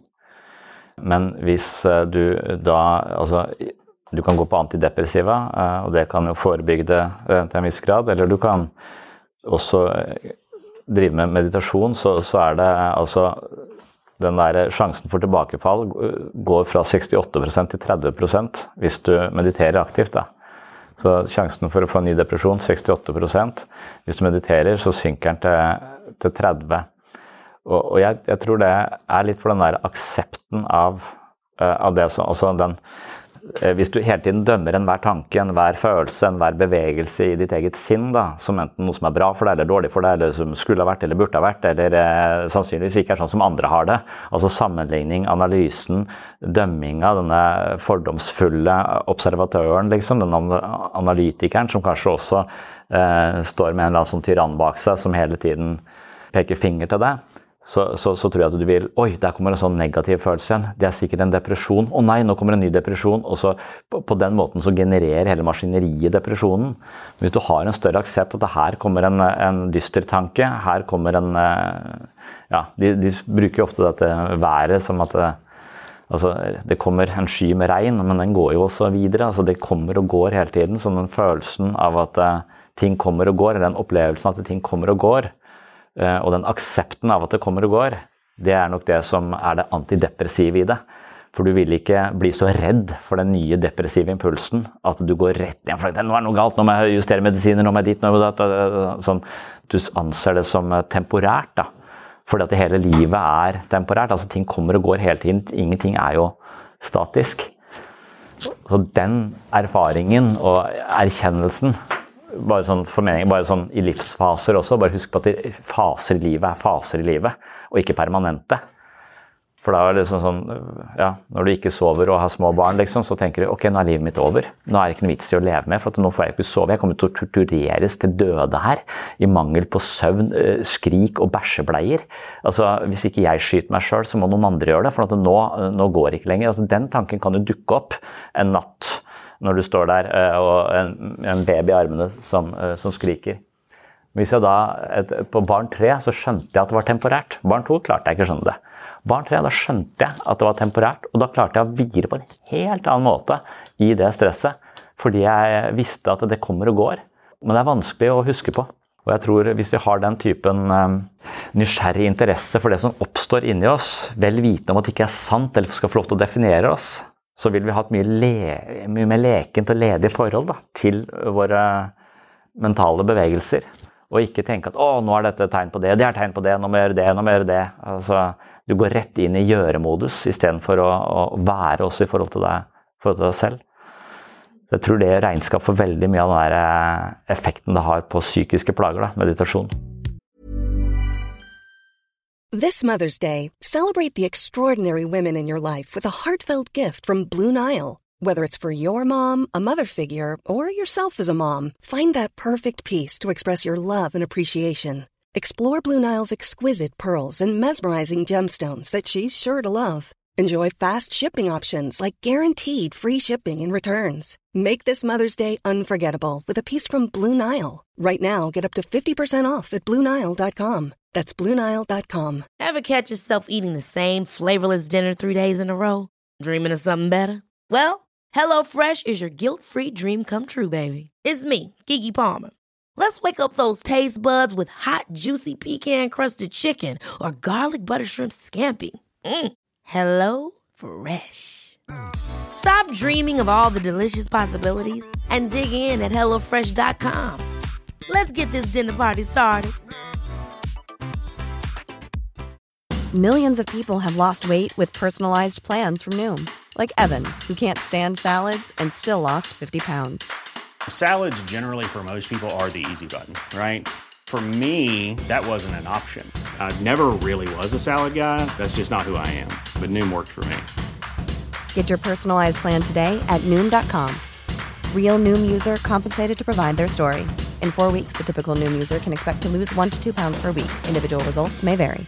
Men hvis du da, altså, du kan gå på antidepressiva, og det kan jo forebygge det til en viss grad, eller du kan også drive med meditasjon, så, så er det altså, den der sjansen for tilbakefall går fra sekstiåtte prosent til tretti prosent hvis du mediterer aktivt da. Så sjansen for å få en ny depresjon, sekstiåtte prosent. Hvis du mediterer, så synker den til, til tretti. Og, og jeg, jeg tror det er litt for den der aksepten av, uh, av det som, altså den, uh, hvis du hele tiden dømmer enhver tanke, enhver følelse, enhver bevegelse i ditt eget sinn, da, som enten noe som er bra for deg, eller dårlig for deg, eller som skulle ha vært, eller burde ha vært, eller uh, sannsynligvis ikke er sånn som andre har det. Altså sammenligning, analysen, dømminga, denne fordomsfulle observatøren, liksom, den analytikeren som kanskje også uh, står med en eller annen sånn tyrann bak seg, som hele tiden peker finger til deg. Så, så, så tror jeg at du vil, oi, der kommer en sånn negativ følelse igjen. Det er sikkert en depresjon. Å nei, nå kommer en ny depresjon. Og så på, på den måten så genererer hele maskineriet depresjonen. Men hvis du har en større aksept at det her kommer en, en dyster tanke, her kommer en, ja, de, de bruker jo ofte dette været som at det, altså, det kommer en sky med regn, men den går jo også videre. Altså, det kommer og går hele tiden, så den følelsen av at ting kommer og går, eller den opplevelsen av at ting kommer og går, og den aksepten av at det kommer og går, det er nok det som er det antidepressive i det. For du vil ikke bli så redd for den nye depressive impulsen at du går rett ned. For nå er det noe galt, nå må jeg justere medisiner, nå må jeg dit, nå må jeg dit. Sånn, du anser det som temporært da. Fordi at hele livet er temporært. Altså ting kommer og går hele tiden. Ingenting er jo statisk. Så den erfaringen og erkjennelsen, bare sånn formening, bare sånn i livsfaser også, bare husk på at det, faser i livet er faser i livet, og ikke permanente. For da er det liksom sånn, ja, når du ikke sover og har små barn, liksom, så tenker du, ok, nå er livet mitt over. Nå er det ikke noe vits i å leve med, for at nå får jeg ikke sove. Jeg kommer til å tortureres til døde her, i mangel på søvn, skrik og bæsjebleier. Altså, hvis ikke jeg skyter meg selv, så må noen andre gjøre det, for at nå, nå går det ikke lenger. Altså, den tanken kan jo dukke opp en natt, når du står der, og en, en baby i armene som, som skriker. Hvis jeg da, et, på barn tre, så skjønte jeg at det var temporært. Barn to klarte jeg ikke å skjønne det. Barn tre, da skjønte jeg at det var temporært, og da klarte jeg å vire på en helt annen måte i det stresset, fordi jeg visste at det kommer og går. Men det er vanskelig å huske på. Og jeg tror hvis vi har den typen um, nysgjerrig interesse for det som oppstår inni oss, vel vitende om at det ikke er sant, eller skal få lov til å definere oss, så vil vi ha et mye, le, mye mer lekent og ledig forhold da, til våre mentale bevegelser. Og ikke tenke at, å, nå er dette tegn på det, det er tegn på det, nå må jeg gjøre det, nå må jeg gjøre det. Altså, du går rett inn i gjøremodus, i stedet for å, å være også i forhold til deg, forhold til deg selv. Jeg tror det er regnskap for veldig mye av den der effekten det har på psykiske plager, da, meditasjon. This Mother's Day, celebrate the extraordinary women in your life with a heartfelt gift from Blue Nile. Whether it's for your mom, a mother figure, or yourself as a mom, find that perfect piece to express your love and appreciation. Explore Blue Nile's exquisite pearls and mesmerizing gemstones that she's sure to love. Enjoy fast shipping options like guaranteed free shipping and returns. Make this Mother's Day unforgettable with a piece from Blue Nile. Right now, get up to fifty percent off at Blue Nile dot com. That's Blue Nile dot com. Ever catch yourself eating the same flavorless dinner three days in a row? Dreaming of something better? Well, HelloFresh is your guilt-free dream come true, baby. It's me, Keke Palmer. Let's wake up those taste buds with hot, juicy pecan-crusted chicken or garlic butter shrimp scampi. Mm. Hello Fresh. Stop dreaming of all the delicious possibilities and dig in at hello fresh dot com. Let's get this dinner party started. Millions of people have lost weight with personalized plans from Noom. Like Evan, who can't stand salads and still lost fifty pounds. Salads generally for most people are the easy button, right? For me, that wasn't an option. I never really was a salad guy. That's just not who I am. But Noom worked for me. Get your personalized plan today at Noom dot com. Real Noom user compensated to provide their story. In four weeks, the typical Noom user can expect to lose one to two pounds per week. Individual results may vary.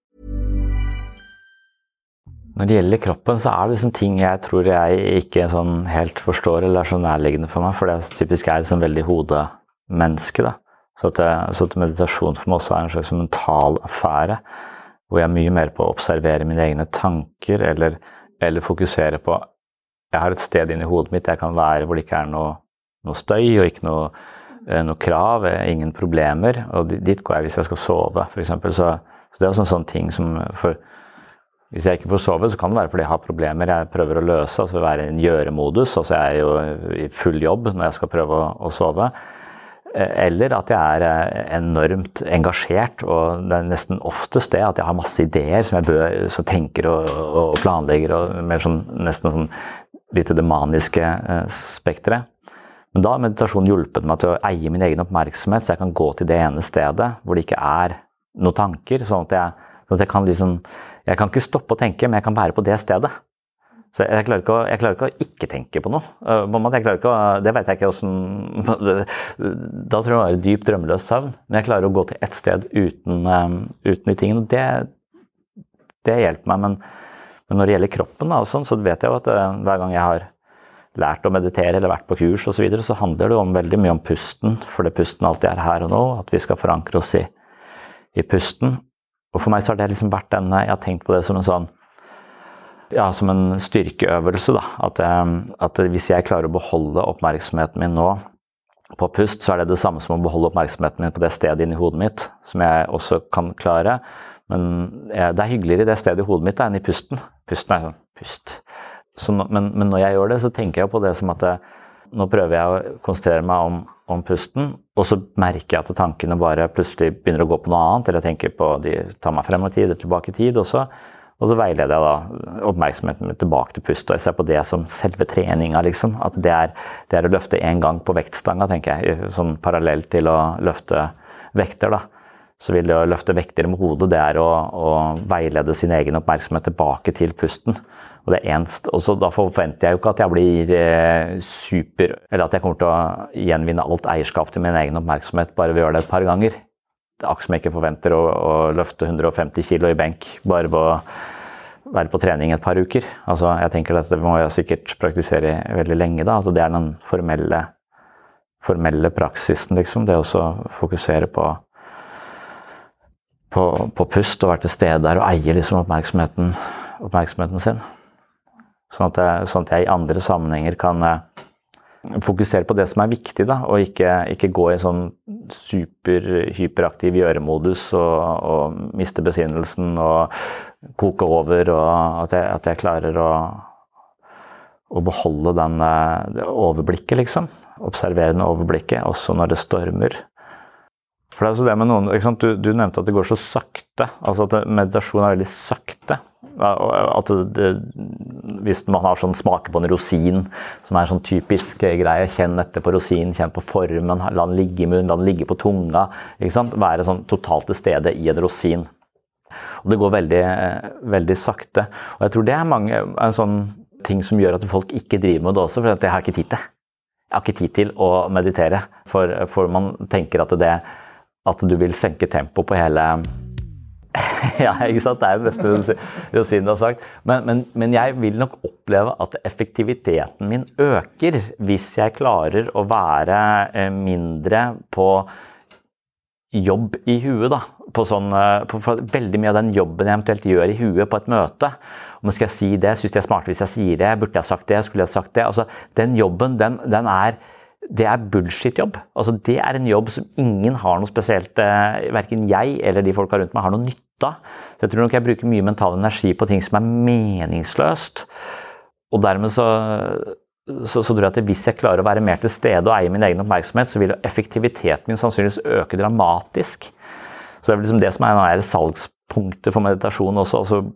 Når det gjelder kroppen, så er det liksom ting jeg tror jeg ikke sånn helt forstår, eller er så nærliggende for meg, for det er typisk er som veldig hodemenneske da. Så at, det, så at meditasjon for meg også er en slags mental affære, hvor jeg er mye mer på å observere mine egne tanker, eller, eller fokusere på, jeg har et sted inne i hodet mitt jeg kan være, hvor det ikke er noe, noe støy, og ikke noe, noe krav, ingen problemer, og dit går jeg hvis jeg skal sove, for eksempel. Så, så det er også en sånn ting som, for hvis jeg ikke får sove, så kan det være fordi jeg har problemer jeg prøver å løse, altså være i en gjøremodus, altså jeg er jo i full jobb når jeg skal prøve å, å sove. Eller at jeg er enormt engasjert, og det er nesten oftest det at jeg har masse ideer som jeg bør, så tenker og, og planlegger, og mer sånn, nesten sånn litt det maniske spektret. Men da har meditasjonen hjulpet meg til å eie min egen oppmerksomhet, så jeg kan gå til det ene stedet hvor det ikke er noen tanker, sånn at jeg, sånn at jeg kan liksom, jeg kan ikke stoppe å tenke, men jeg kan være på det stedet. Så jeg klarer ikke å, jeg klarer ikke å ikke tenke på noe. Jeg klarer ikke å, det vet jeg ikke hvordan, da tror jeg det er dyp drømmeløs søvn, men jeg klarer å gå til et sted uten, uten de tingene, og det, det hjelper meg. Men, men når det gjelder kroppen, da, sånn, så vet jeg jo at hver gang jeg har lært å meditere eller vært på kurs og så videre, så handler det om veldig mye om pusten, for det pusten alltid er her og nå, at vi skal forankre oss i, i pusten. Og for meg så har det liksom vært en, jeg har tenkt på det som en sånn, ja, som en styrkeøvelse da, at, at hvis jeg klarer å beholde oppmerksomheten min nå på pust, så er det det samme som å beholde oppmerksomheten min på det stedet inne i hodet mitt, som jeg også kan klare, men det er hyggeligere i det stedet i hodet mitt enn i pusten. Pusten er sånn, pust. så, men, men når jeg gjør det, så tenker jeg på det som at det, nå prøver jeg å konsentrere meg om, om pusten, og så merker jeg at tankene bare plutselig begynner å gå på noe annet, eller jeg tenker på, de tar meg frem og tid, eller tilbake i tid, og så, og så veileder jeg da oppmerksomheten min tilbake til pust, og jeg ser på det som selve treninga, liksom, at det er, det er å løfte en gang på vektstanga, tenker jeg, sånn parallelt til å løfte vekter da. Så vil det å løfte vekter med hodet, det er å, å veilede sin egen oppmerksomhet tilbake til pusten. Og det er enst, og så da forventer jeg jo ikke at jeg blir eh, super, eller at jeg kommer til å gjenvinne alt eierskap til min egen oppmerksomhet bare ved å gjøre det et par ganger. Det er akkurat som jeg ikke forventer å, å løfte hundre og femti kilo i benk bare ved å være på trening et par uker. Altså, jeg tenker at det må jeg sikkert praktisere veldig lenge da. Altså, det er den formelle, formelle praksisen, liksom. Det er også å fokusere på På, på pust og være til stede der og eie liksom oppmerksomheten, oppmerksomheten sin. Sånn at, jeg, sånn at jeg i andre sammenhenger kan eh, fokusere på det som er viktig da, og ikke, ikke gå i sånn super hyperaktiv gjøremodus og, og miste besinnelsen og koke over, og at jeg, at jeg klarer å, å beholde den, det overblikket liksom, observerende overblikket, også når det stormer. For det er også det med noen, ikke sant? Du, du nevnte at det går så sakte, altså at meditasjon er veldig sakte. At det, hvis man har sånn smake på en rosin, som er sånn typisk greie, kjenn etter på rosin, kjenn på formen, la den ligge i munnen, la den ligge på tunga, ikke sant? Være sånn totalt til stede i en rosin. Og det går veldig, veldig sakte. Og jeg tror det er mange en sånn ting som gjør at folk ikke driver med det også, for jeg har ikke tid til. Jeg har ikke tid til å meditere, for, for man tenker at det at du vil senke tempo på hele ja, ikke sant? Det er det beste rosinen du har sagt. Men, men, men jeg vil nok oppleve at effektiviteten min øker hvis jeg klarer å være mindre på jobb i huet da. På sånn, på, på veldig mye av den jobben jeg eventuelt gjør i huet på et møte. Om skal jeg si det? Synes jeg er smart hvis jeg sier det? Burde jeg sagt det? Skulle jeg sagt det? Altså, den jobben, den, den er det er bullshit-jobb. Altså, det er en jobb som ingen har noe spesielt, eh, hverken jeg eller de folka rundt meg har noe nytte av. Så jeg tror nok jeg bruker mye mental energi på ting som er meningsløst. Og dermed så, så, så tror jeg at hvis jeg klarer å være mer til stede og eie min egen oppmerksomhet, så vil effektiviteten min sannsynligvis øke dramatisk. Så det er liksom det som er, er salgspunktet for meditasjon også. Altså,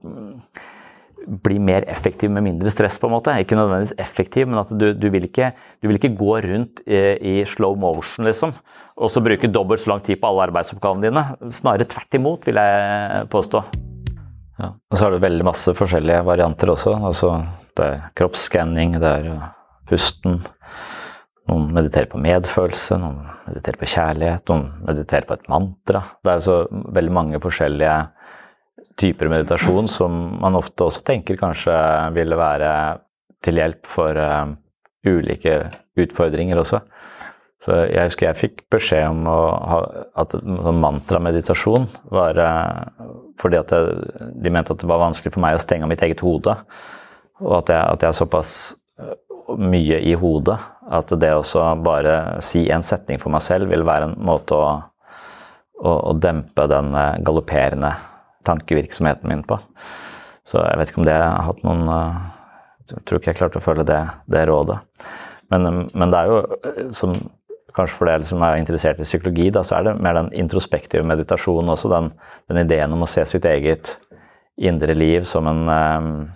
bli mer effektiv med mindre stress på en måte. Ikke nødvendigvis effektiv, men at du, du, vil, ikke, du vil ikke gå rundt i, i slow motion liksom, og så bruke dobbelt så lang tid på alle arbeidsoppgavene dine. Snarere tvert imot, vil jeg påstå. Ja. Og så har du veldig masse forskjellige varianter også. Altså, det er kroppsscanning, det er pusten. Noen mediterer på medfølelse, noen mediterer på kjærlighet, noen mediterer på et mantra. Det er så veldig mange forskjellige typer meditasjon som man ofte også tenker kanskje ville være til hjelp for uh, ulike utfordringer også. Så jeg husker jeg fikk beskjed om å ha, at mantra-meditasjon var uh, fordi at jeg, de mente at det var vanskelig for meg å stenge mitt eget hode, og at jeg, at jeg er såpass mye i hodet at det også bare si en setning for meg selv vil være en måte å, å, å dempe den galopperende tankevirksomheten min på. Så jeg vet ikke om det har hatt noen, jeg tror ikke jeg klarte å følge det, det rådet. Men, men det er jo, som, kanskje for det som er interessert i psykologi, da, så er det mer den introspektive meditasjonen også, den, den ideen om å se sitt eget indre liv som en,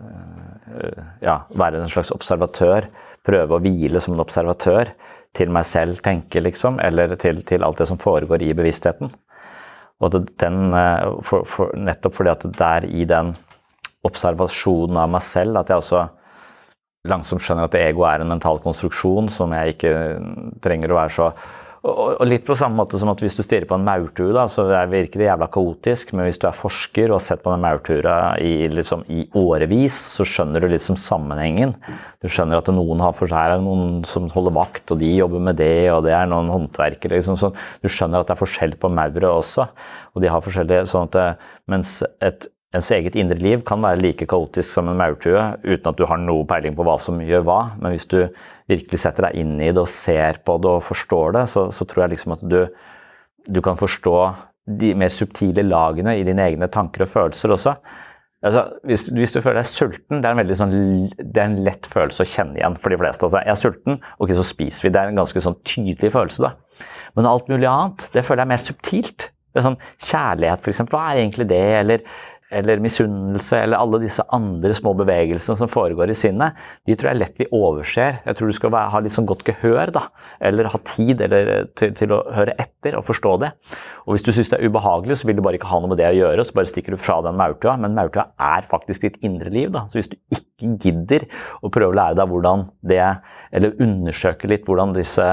ja, være en slags observatør, prøve å hvile som en observatør til meg selv tenke liksom, eller til, til alt det som foregår i bevisstheten. Og den, for, for, nettopp fordi at det er i den observasjonen av meg selv at jeg også langsomt skjønner at ego er en mental konstruksjon som jeg ikke trenger å være så Og, og litt på samme måte som at hvis du stirrer på en maurtue, da, så virker det jævla kaotisk, men hvis du er forsker og har sett på den maurtua i, liksom, i årevis, så skjønner du liksom sammenhengen. Du skjønner at noen har for seg, er noen som holder vakt, og de jobber med det, og det er noen håndverkere, liksom, så du skjønner at det er forskjell på maure også, og de har forskjellige, sånn at det, mens et ens eget indre liv kan være like kaotisk som en maurtue, uten at du har noe peiling på hva som gjør hva, men hvis du virkelig setter deg inn i det og ser på det og forstår det, så, så tror jeg liksom at du, du kan forstå de mer subtile lagene i dine egne tanker og følelser også. Altså, hvis, hvis du føler deg sulten, det er en veldig sånn, det er en lett følelse å kjenne igjen for de fleste. Altså, jeg er sulten, ok, så spiser vi. Det er en ganske sånn tydelig følelse da. Men alt mulig annet, det føler jeg er mer subtilt. Det er sånn, kjærlighet for eksempel, hva er egentlig det? Eller, eller misunnelse, eller alle disse andre små bevegelsene som foregår i sinnet, de tror jeg lett vi overser. Jeg tror du skal være, ha litt sånn godt gehør da, eller ha tid eller, til, til å høre etter og forstå det. Og hvis du synes det er ubehagelig, så vil du bare ikke ha noe med det å gjøre, så bare stikker du fra den maurtua. Men maurtua er faktisk ditt indre liv da, så hvis du ikke gidder å prøve å lære deg hvordan det, eller undersøke litt hvordan disse,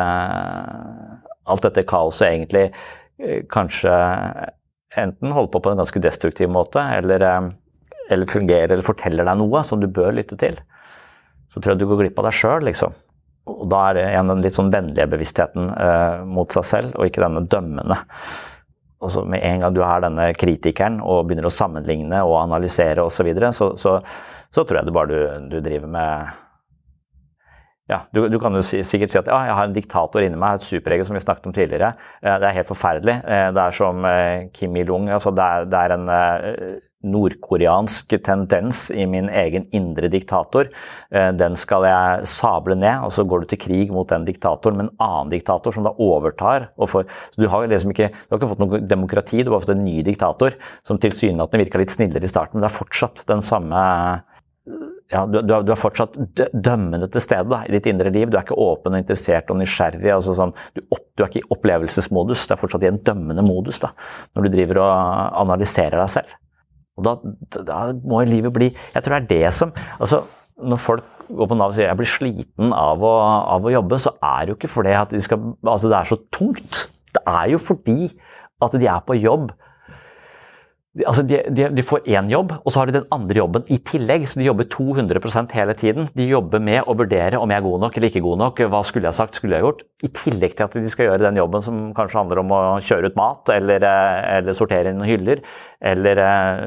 alt dette kaoset egentlig kanskje enten holder på på en ganske destruktiv måte, eller, eller fungerer, eller forteller deg noe som du bør lytte til, så tror jeg du går glipp av deg selv, liksom. Og da er det igjen den litt sånn vennlige bevisstheten eh, mot seg selv, og ikke denne dømmende. Og så med en gang du er denne kritikeren, og begynner å sammenligne og analysere og så videre, så, så, så tror jeg det bare du, du driver med. Ja, du, du kan jo si, sikkert si at ja, jeg har en diktator inni meg, et superego som vi snakket om tidligere. Det er helt forferdelig. Det er som Kim Il-sung, altså det er, det er en nordkoreansk tendens i min egen indre diktator. Den skal jeg sable ned, og så går du til krig mot den diktatoren med en annen diktator som da overtar. Og for, så du har liksom ikke, du har ikke fått noe demokrati, du har fått en ny diktator som tilsynelatende virker litt snillere i starten, men det er fortsatt den samme. Ja, du, du, du er fortsatt dømmende til stede da, i ditt indre liv. Du er ikke åpen og interessert og nysgjerrig. Altså sånn, du, opp, du er ikke i opplevelsesmodus, det er fortsatt i en dømmende modus da, når du driver og analyserer deg selv. Og da, da må livet bli, jeg tror det er det som, altså når folk går på Nav og sier jeg blir sliten av å, av å jobbe, så er det jo ikke fordi at de skal, altså det er så tungt. Det er jo fordi at de er på jobb. Altså de, de, de får en jobb, og så har de den andre jobben i tillegg, så de jobber to hundre prosent hele tiden. De jobber med å vurdere om jeg er god nok eller ikke god nok, hva skulle jeg sagt, skulle jeg gjort, i tillegg til at de skal gjøre den jobben som kanskje handler om å kjøre ut mat, eller, eller sortere inn noen hyller, eller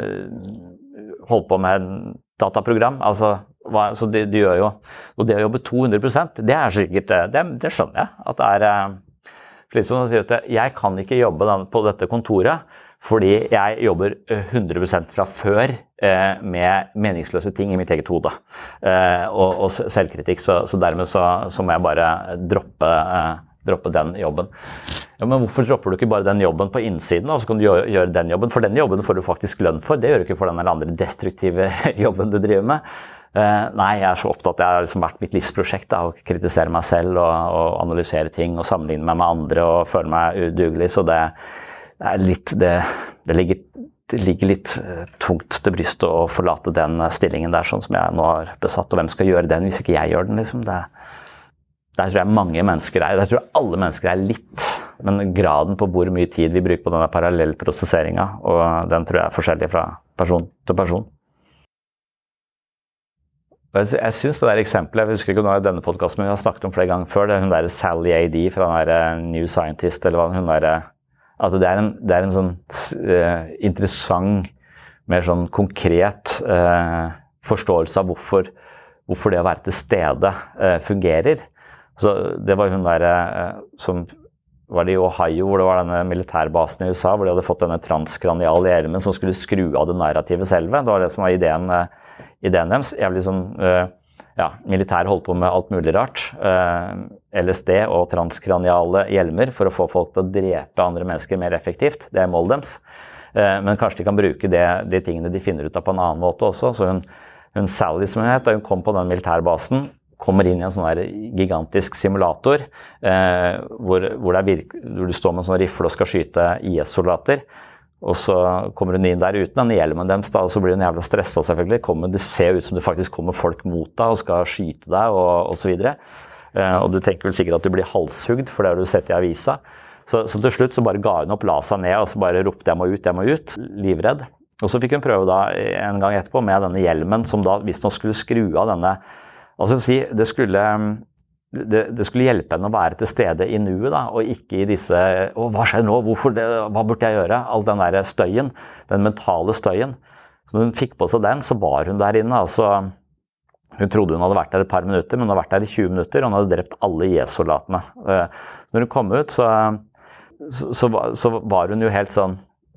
holde på med en dataprogram. Altså, hva, så de, de gjør jo, og det å jobbe to hundre prosent, det er sikkert, det, det skjønner jeg, at det er, slik som de sier at jeg kan ikke jobbe på dette kontoret, fordi jeg jobber hundre prosent fra før eh, med meningsløse ting i mitt eget hode eh, og, og selvkritikk, så, så dermed så, så må jeg bare droppe, eh, droppe den jobben. Ja, men hvorfor dropper du ikke bare den jobben på innsiden, og så kan du gjøre, gjøre den jobben? For den jobben får du faktisk lønn for, det gjør du ikke for den eller andre destruktive jobben du driver med. Eh, nei, jeg er så opptatt, det har liksom vært mitt livsprosjekt da, å kritisere meg selv og, og analysere ting og sammenligne meg med andre og føle meg udugelig, så det Det er litt, det, det, ligger, det ligger litt tungt til brystet å forlate den stillingen der, sånn som jeg nå har besatt, og hvem skal gjøre den hvis ikke jeg gjør den, liksom. Det, der tror jeg mange mennesker er, der tror jeg alle mennesker er litt, men graden på hvor mye tid vi bruker på denne parallellprosesseringen, og den tror jeg er forskjellig fra person til person. Jeg, jeg synes det der eksempelet, jeg husker ikke noe av denne podcasten, men vi har snakket om flere ganger før, det er hun der Sally A D fra den der New Scientist, eller hva hun der, at det er en, det er en sånn uh, interessant, mer sånn konkret uh, forståelse av hvorfor, hvorfor det å være til stede uh, fungerer. Så det var hun der uh, som var det i Ohio, hvor det var denne militærbasen i U S A, hvor de hadde fått denne transkraniale hjelmen som skulle skru av det narrativet selve. Det var det som var ideen, uh, ideen deres. Jævlig sånn, uh, ja, militær holdt på med alt mulig rart. Uh, L S D og transkraniale hjelmer for å få folk til å drepe andre mennesker mer effektivt. Det er målet deres. Uh, men kanskje de kan bruke det, de tingene de finner ut av på en annen måte også. Så hun, hun Sally som hun het, da hun kom på den militærbasen, kommer inn i en sånn her gigantisk simulator, uh, hvor, hvor, det er virke, hvor du står med en sånn rifle og skal skyte I S-soldater. Og så kommer hun inn der uten denne hjelmen deres, da, og så blir hun jævla stresset selvfølgelig. Kommer, det ser ut som det faktisk kommer folk mot deg og skal skyte deg, og, og så videre. Uh, og du tenker vel sikkert at du blir halshugd, for det har du sett i avisa. Så, så til slutt så bare ga hun opp, la seg ned, og så bare ropte jeg må ut, jeg må ut, livredd. Og så fikk hun prøve da en gang etterpå med denne hjelmen, som da, hvis hun skulle skru av denne, altså si, det skulle... Det, det skulle hjelpe henne å være til stede i nuet da, og ikke i disse, å, hva skjer nå, hvorfor det, hva burde jeg gjøre? All den der støyen, den mentale støyen. Så når hun fikk på seg den, så var hun der inne, altså, hun trodde hun hadde vært der et par minutter, men hun hadde vært der i tjue minutter, og hun hadde drept alle I S-soldatene. Så når hun kom ut, så, så, så, så var hun jo helt sånn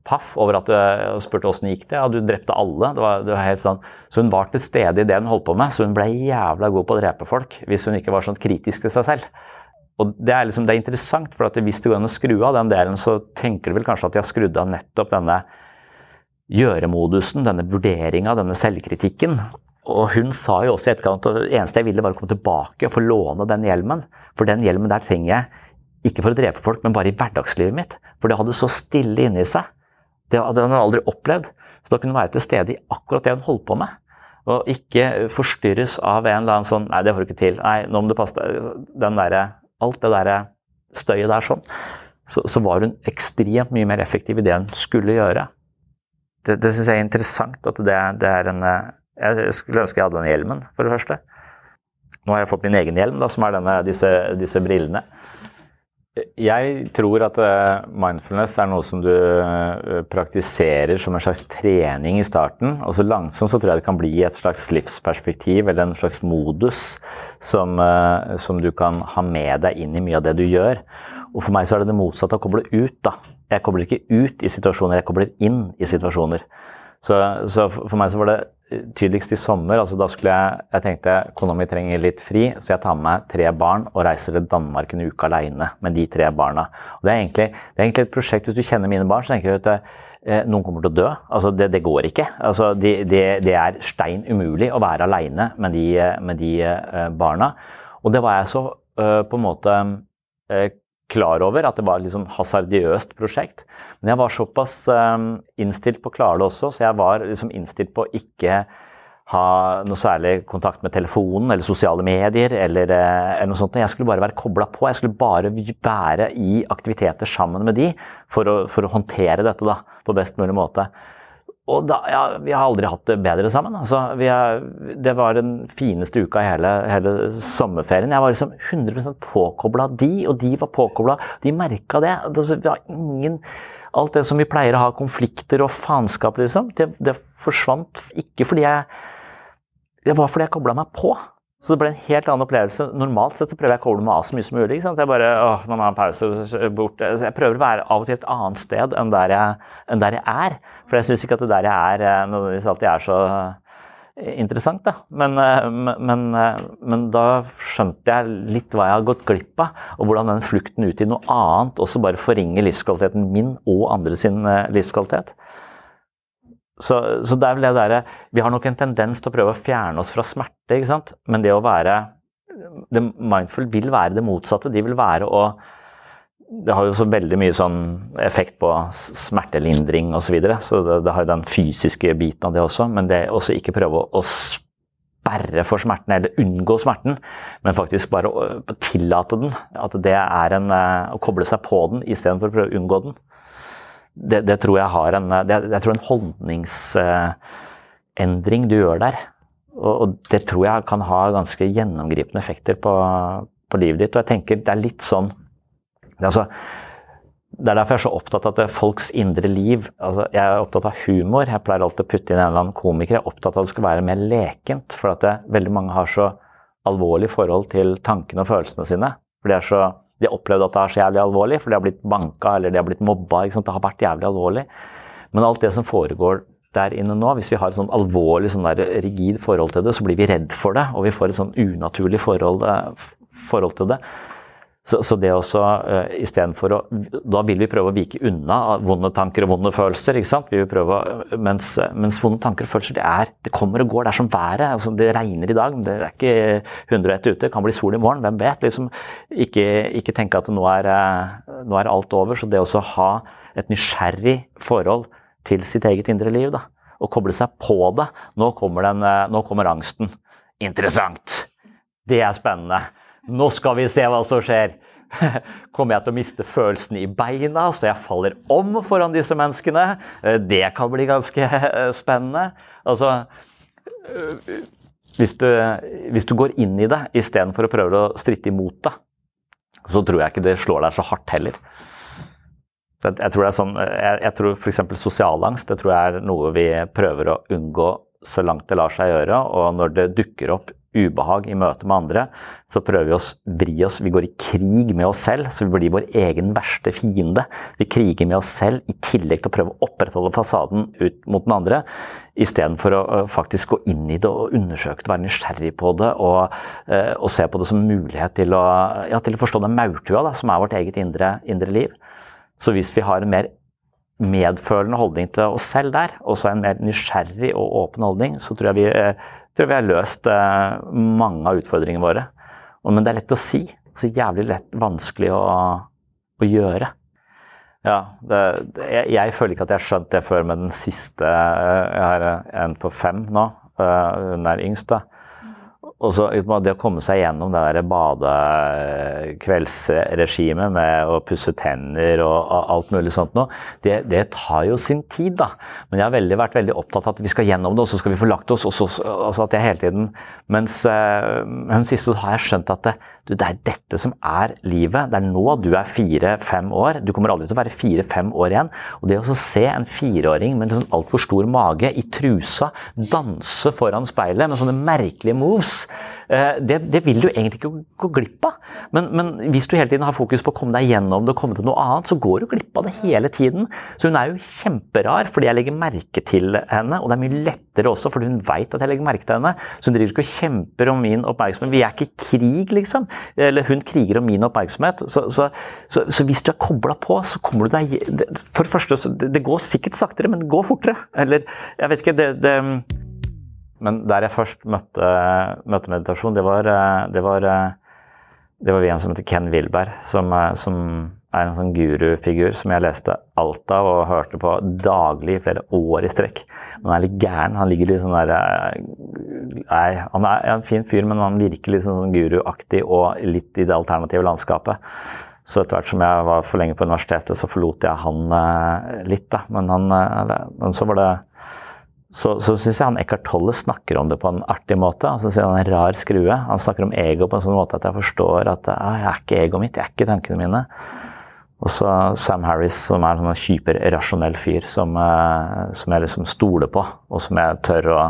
paff over at jeg spurte hvordan gikk det. Ja, du drepte alle. Det var, det var helt sånn. Så hun var til stede i det hun holdt på med, så hun ble jævla god på å drepe folk, hvis hun ikke var sånn kritisk til seg selv. Og det er, liksom, det er interessant, for at hvis det går an å skru av den delen, så tenker du vel kanskje at de har skrudd av nettopp denne gjøremodusen, denne vurderingen, denne selvkritikken. Og hun sa jo også i etterkant at det eneste jeg ville var å komme tilbake og få låne den hjelmen. For den hjelmen der trenger jeg ikke for å drepe folk, men bare i hverdagslivet mitt. For det hadde så stille inni seg. Det hadde hun aldri opplevd. Så da kunne hun være til stede i akkurat det hun holdt på med. Og ikke forstyrres av en eller annen sånn, nei, det får du ikke til. Nei, nå må du passe deg. Den der, alt det der støyet der sånn. Så, så var hun ekstremt mye mer effektiv i det hun skulle gjøre. Det, det synes jeg er interessant at det, det er en... Jeg skulle ønske jeg hadde den hjelmen, for det første. Nå har jeg fått min egen hjelm, da, som er denne, disse, disse brillene. Jeg tror at mindfulness er noe som du praktiserer som en slags trening i starten, og så langsomt så tror jeg det kan bli et slags livsperspektiv, eller en slags modus som, som du kan ha med deg inn i mye av det du gjør. Og for meg så er det det motsatte å koble ut, da. Jeg kobler ikke ut i situasjoner, jeg kobler inn i situasjoner. Så, så for meg så var det tydeligst i sommer, altså da skulle jeg, jeg tenkte, kona mi trenger litt fri, så jeg tar med meg tre barn og reiser til Danmark en uke alene med de tre barna. Og det er egentlig, det er egentlig et prosjekt, hvis du kjenner mine barn, så tenker jeg at eh, noen kommer til å dø. Altså det, det går ikke. Altså det, det, det er stein umulig å være alene med de, med de eh, barna. Og det var jeg så eh, på en måte eh, klar over at det var et liksom hasardiøst prosjekt. Men jeg var såpass um, innstilt på å klare det også, så jeg var liksom innstilt på å ikke ha noe særlig kontakt med telefonen eller sosiale medier eller, eller noe sånt. Jeg skulle bare være koblet på, jeg skulle bare være i aktiviteter sammen med de for å, for å håndtere dette da, på best mulig måte. Og da, ja, vi har aldri hatt det bedre sammen. Altså, vi er, det var den fineste uka i hele, hele sommerferien. Jeg var liksom hundre prosent påkoblet av de, og de var påkoblet. De merket det. Det var ingen, alt det som vi pleier å ha konflikter og faenskap, liksom, det, det forsvant ikke fordi jeg, det var fordi jeg koblet meg på. Så det ble en helt annen opplevelse. Normalt sett så prøver jeg å koble meg av så mye som mulig. Ikke sant? Jeg bare, åh, nå må jeg ha en pause bort. Så jeg prøver å være av og til et annet sted enn der jeg, enn der jeg er. For jeg synes ikke at det der jeg er nødvendigvis alltid er så interessant. Da. Men, men, men da skjønte jeg litt hva jeg har gått glipp av, og hvordan den flukten ut i noe annet også bare forringer livskvaliteten min og andre sin livskvalitet. Så, så det er vel det der, vi har nok en tendens til å prøve å fjerne oss fra smerte, ikke sant? Men det å være, det mindful vil være det motsatte, de vil være å, det har jo så veldig mye sånn effekt på smertelindring og så videre, så det, det har jo den fysiske biten av det også, men det er også ikke prøve å, å sperre for smerten, eller unngå smerten, men faktisk bare å, å tillate den, at det er en, å koble seg på den, i stedet for å prøve å unngå den. Det, det tror jeg har en, det, jeg tror en holdningsendring du gjør der, og, og det tror jeg kan ha ganske gjennomgripende effekter på, på livet ditt, og jeg tenker det er litt sånn, det er, altså, det er derfor jeg er så opptatt av at det er folks indre liv, altså jeg er opptatt av humor, jeg pleier alltid å putte inn en eller annen komiker, jeg er opptatt av at det skal være mer lekent, for at det, veldig mange har så alvorlig forhold til tankene og følelsene sine, for det er så de har opplevd at det er så jævlig alvorlig, for de har blitt banka, eller de har blitt mobba, ikke sant? Det har vært jævlig alvorlig. Men alt det som foregår der inne nå, hvis vi har et sånn alvorlig, sånn der rigid forhold til det, så blir vi redd for det, og vi får et sånn unaturlig forhold, forhold til det. Så, så det også, uh, i stedet for å, da vil vi prøve å vike unna vonde tanker og vonde følelser, ikke sant? Vi vil prøve, mens, mens vonde tanker og følelser, det er, det kommer og går, det er som været, altså det regner i dag, det er ikke hundre og ett ute, det kan bli sol i morgen, hvem vet, liksom, ikke, ikke tenke at nå er, nå er alt over, så det også ha et nysgjerrig forhold til sitt eget indre liv, da, og koble seg på det, nå kommer, den, nå kommer angsten, interessant, det er spennende, nå skal vi se hva som skjer. Kommer jeg til å miste følelsen i beina, så jeg faller om foran disse menneskene? Det kan bli ganske spennende. Altså, hvis du, hvis du går inn i det, i stedet for å prøve å stritte imot det, så tror jeg ikke det slår deg så hardt heller. Så jeg, jeg tror det er sånn, jeg, jeg tror for eksempel sosialangst, det tror jeg er noe vi prøver å unngå så langt det lar seg gjøre, og når det dukker opp ubehag i møte med andre, så prøver vi å vri oss, vi går i krig med oss selv, så vi blir vår egen verste fiende. Vi kriger med oss selv i tillegg til å prøve å opprettholde fasaden ut mot den andre, i stedet for å faktisk gå inn i det og undersøke det, være nysgjerrig på det, og, og se på det som mulighet til å, ja, til å forstå den maurtua da, som er vårt eget indre, indre liv. Så hvis vi har en mer medfølende holdning til oss selv der, og så en mer nysgjerrig og åpen holdning, så tror jeg vi, tror jeg vi har løst mange av utfordringene våre. Men det er lett å si, så jævlig lett, vanskelig å, å gjøre. Ja, det, jeg, jeg føler ikke at jeg har skjønt det før med den siste, jeg har en på fem nå, hun er yngst da. Og så det å komme seg gjennom det der badekveldsregimet med å pusse tenner og alt mulig sånt nå, det, det tar jo sin tid da. Men jeg har veldig, vært veldig opptatt av at vi skal gjennom det, og så skal vi få lagt oss, og så, altså at jeg hele tiden, mens hun siste så har jeg skjønt at det, det er dette som er livet, det er nå du er fire-fem år, du kommer aldri til å være fire-fem år igjen, og det å se en fireåring med en alt for stor mage i trusa, danse foran speilet med sånne merkelige moves, det, det vil du egentlig ikke gå glipp av. Men, men hvis du hele tiden har fokus på å komme deg gjennom det og komme til noe annet, så går du glipp av det hele tiden. Så hun er jo kjemperar, fordi jeg legger merke til henne, og det er mye lettere også, fordi hun vet at jeg legger merke til henne. Så hun driver ikke og kjemper om min oppmerksomhet. Vi er ikke i krig, liksom. Eller hun kriger om min oppmerksomhet. Så, så, så, så hvis du er koblet på, så kommer du deg... For det første, det, det går sikkert saktere, men det går fortere. Eller, jeg vet ikke, det... det Men der jeg først møtte, møtte meditasjon, det var, det var, det var en som heter Ken Wilber, som, som er en sånn gurufigur som jeg leste alt av og hørte på daglig i flere år i strekk. Han er litt gæren, han ligger litt sånn der, nei, han er en fin fyr, men han virker litt sånn guruaktig og litt i det alternative landskapet. Så etter hvert som jeg var for lenge på universitetet, så forlot jeg han litt da, men, han, men så var det Så, så synes jeg han Eckhart Tolle snakker om det på en artig måte. Altså, han er en rar skrue. Han snakker om ego på en sånn måte at jeg forstår at ah, jeg er ikke ego mitt, jeg er ikke tankene mine. Og så Sam Harris, som er en hyperrasjonell fyr, som, uh, som jeg liksom stoler på, og som jeg tør å,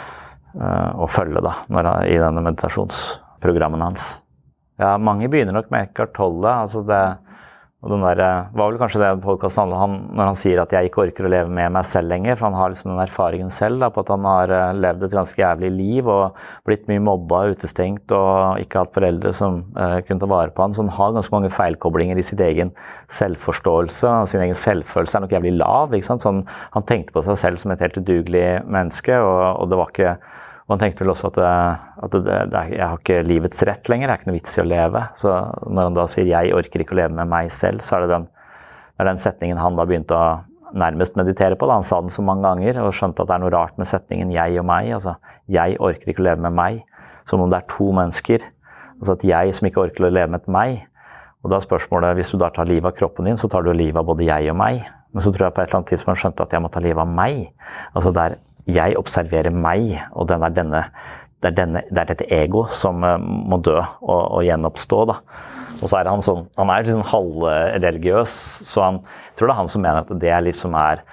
uh, å følge da, når, i denne meditasjonsprogrammen hans. Ja, mange begynner nok med Eckhart Tolle. Altså det, og den der, var vel kanskje det podcasten handler om, når han sier at jeg ikke orker å leve med meg selv lenger, for han har liksom den erfaringen selv da, på at han har levd et ganske jævlig liv og blitt mye mobba, utestengt og ikke hatt foreldre som uh, kunne ta vare på han, så han har ganske mange feilkoblinger i sitt egen selvforståelse, og sin egen selvfølelse er nok jævlig lav, ikke sant? Sånn, han tenkte på seg selv som et helt udugelig menneske, og, og det var ikke, og han tenkte vel også at, det, at det, det, jeg har ikke livets rett lenger, det er ikke noe vits i å leve. Så når han da sier jeg orker ikke å leve med meg selv, så er det den, det er den setningen han da begynte å nærmest meditere på. Da. Han sa den så mange ganger og skjønte at det er noe rart med setningen jeg og meg. Altså, jeg orker ikke å leve med meg, som om det er to mennesker. Altså at jeg som ikke orker å leve med meg. Og da er spørsmålet, hvis du da tar livet av kroppen din, så tar du livet av både jeg og meg. Men så tror jeg på et eller annet tidspunkt skjønte at jeg må ta livet av meg. Altså der jeg observerer meg, og den er denne, det, er denne, det er dette ego som uh, må dø og, og gjenoppstå. Da. Og så er han sånn, han er litt sånn halvreligiøs, så han, jeg tror det er han som mener at det er liksom er,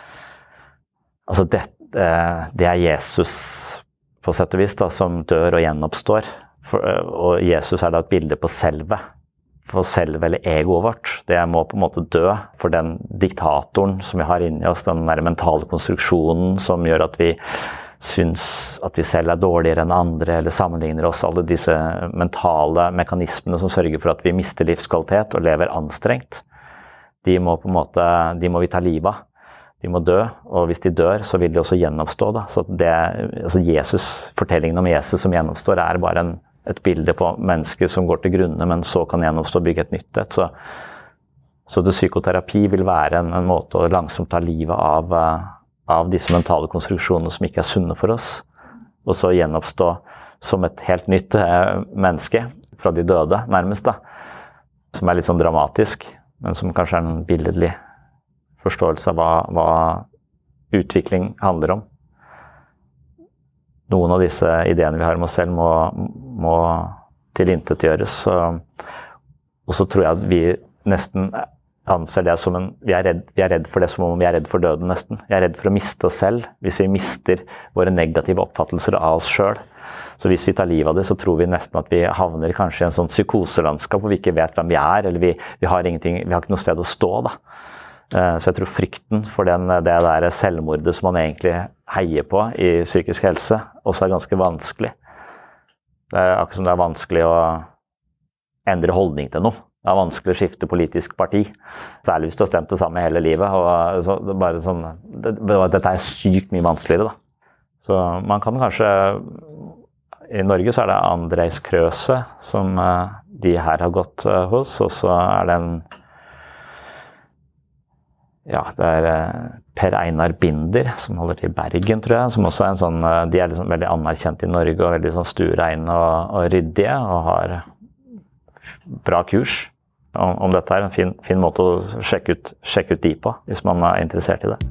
altså det, det er Jesus på sett og vis da, som dør og gjenoppstår. For, og Jesus er da et bilde på selve. For selv eller egoet vårt, det må på en måte dø for den diktatoren som vi har inni oss, den der mentale konstruksjonen som gjør at vi syns at vi selv er dårligere enn andre, eller sammenligner oss, alle disse mentale mekanismene som sørger for at vi mister livskvalitet og lever anstrengt. De må på en måte, de må vi ta livet av. De må dø, og hvis de dør, så vil de også gjenoppstå. Da. Så det, altså Jesus, fortellingen om Jesus som gjenoppstår er bare en et bilde på mennesker som går til grunne, men så kan gjenoppstå og bygge et nytt et. Så, så det psykoterapi vil være en, en måte å langsomt ta livet av, av disse mentale konstruksjonene som ikke er sunne for oss, og så gjenoppstå som et helt nytt eh, menneske fra de døde, nærmest da, som er litt sånn dramatisk, men som kanskje er en billedlig forståelse av hva, hva utvikling handler om. Noen av disse ideene vi har om oss selv må, må tilintetgjøres. Og så tror jeg at vi nesten anser det som en, vi er, redd, vi er redd for det som om vi er redd for døden nesten. Vi er redd for å miste oss selv hvis vi mister våre negative oppfattelser av oss selv. Så hvis vi tar livet av det, så tror vi nesten at vi havner kanskje i en sånn psykoselandskap hvor vi ikke vet hvem vi er, eller vi, vi, har, ingenting, vi har ikke noe sted å stå da. Så jeg tror frykten for den, det der selvmordet som man egentlig heier på i psykisk helse, også er ganske vanskelig. Det er akkurat som det er vanskelig å endre holdning til noe. Det er vanskelig å skifte politisk parti. Særlig hvis du har stemt det samme hele livet. Og så, det er bare sånn, det, dette er sykt mye vanskeligere da. Så man kan kanskje, i Norge så er det Andreas Krøse som de her har gått hos, og så er det en, ja, det er Per Einar Binder som holder til i Bergen, tror jeg, som også er en sånn, de er liksom veldig anerkjent i Norge og veldig sånn stuereine og, og ryddige, og har bra kurs om, om dette er en fin, fin måte å sjekke ut, sjekke ut de på, hvis man er interessert i det.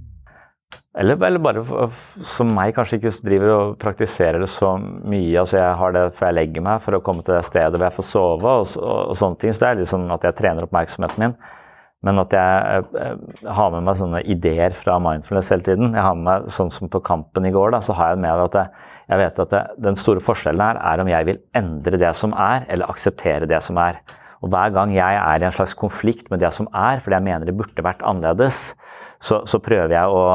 Eller, eller bare som meg kanskje ikke driver og praktiserer det så mye, altså jeg har det før jeg legger meg for å komme til det stedet hvor jeg får sove og, og, og sånne ting, så det er liksom at jeg trener oppmerksomheten min, men at jeg, jeg har med meg sånne ideer fra mindfulness hele tiden. Jeg har med meg, sånn som på kampen i går da, så har jeg med at jeg, jeg vet at det, den store forskjellen her er om jeg vil endre det som er, eller akseptere det som er. Og hver gang jeg er i en slags konflikt med det som er, fordi jeg mener det burde vært annerledes, så, så prøver jeg å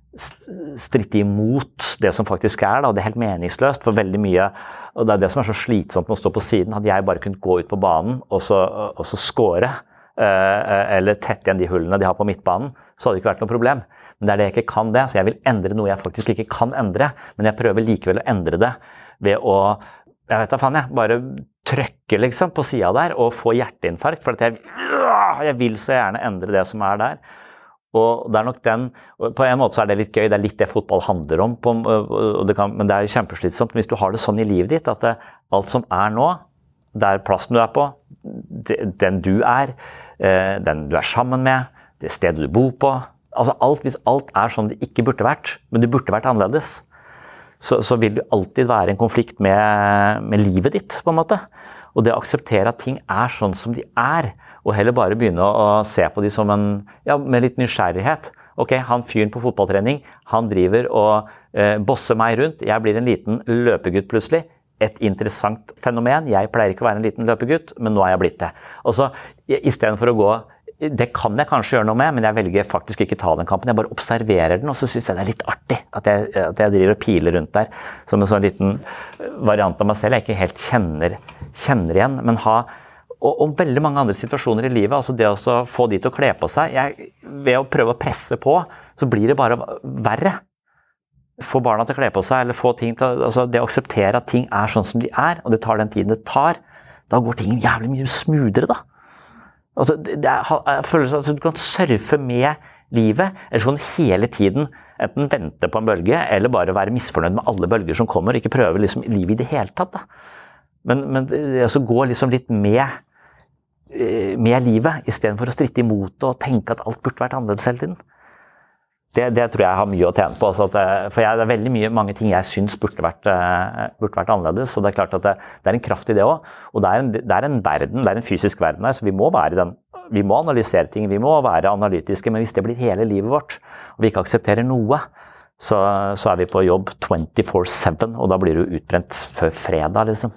stritte imot det som faktisk er da, og det er helt meningsløst, for veldig mye, og det er det som er så slitsomt med å stå på siden. Hadde jeg bare kunnet gå ut på banen og så, og så score, eller tette igjen de hullene de har på midtbanen, så hadde det ikke vært noe problem. Men det er det jeg ikke kan det, så jeg vil endre noe jeg faktisk ikke kan endre, men jeg prøver likevel å endre det ved å, jeg vet da faen jeg, bare trykke liksom på siden der og få hjerteinfarkt, for at jeg, jeg vil så gjerne endre det som er der. Og det er nok den, på en måte så er det litt gøy, det er litt det fotball handler om, på, og det kan, men det er jo kjempeslitsomt hvis du har det sånn i livet ditt, at det, alt som er nå, der plassen du er på, den du er, den du er sammen med, det stedet du bor på, altså alt, hvis alt er sånn det ikke burde vært, men det burde vært annerledes, så, så vil du alltid være en konflikt med, med livet ditt, på en måte. Og det å akseptere at ting er sånn som de er, og heller bare begynne å, å se på de som en, ja, med litt nysgjerrighet. Ok, han fyren på fotballtrening, han driver og eh, bosser meg rundt, jeg blir en liten løpegutt plutselig. Et interessant fenomen, jeg pleier ikke å være en liten løpegutt, men nå er jeg blitt det. Og så, i stedet for å gå, det kan jeg kanskje gjøre noe med, men jeg velger faktisk ikke ta den kampen. Jeg bare observerer den, og så synes jeg det er litt artig at jeg, at jeg driver og piler rundt der, som en sånn liten variant av meg selv jeg ikke helt kjenner, kjenner igjen, men ha, og, og veldig mange andre situasjoner i livet, altså det å få de til å kle på seg, jeg, ved å prøve å presse på, så blir det bare verre. Få barna til å kle på seg, eller få ting til, altså det å akseptere at ting er sånn som de er, og det tar den tiden det tar, da går ting jævlig mye smoothere da. Altså, det er, jeg føler at du kan surfe med livet, eller så kan du hele tiden enten vente på en bølge, eller bare være misfornøyd med alle bølger som kommer, og ikke prøve liksom livet i det hele tatt da. Men, men altså, gå liksom litt med, med livet, i stedet for å stritte imot det, og tenke at alt burde vært annerledes hele tiden. Det, det tror jeg har mye å tjene på, altså at, for jeg, det er veldig mye, mange ting jeg synes burde vært, burde vært annerledes, og det er klart at det, det er en kraft i det også, og det er, en, det er en verden, det er en fysisk verden her, så vi må være den, vi må analysere ting, vi må være analytiske, men hvis det blir hele livet vårt, og vi ikke aksepterer noe, så, så er vi på jobb twenty-four seven, og da blir du utbrent før fredag, liksom.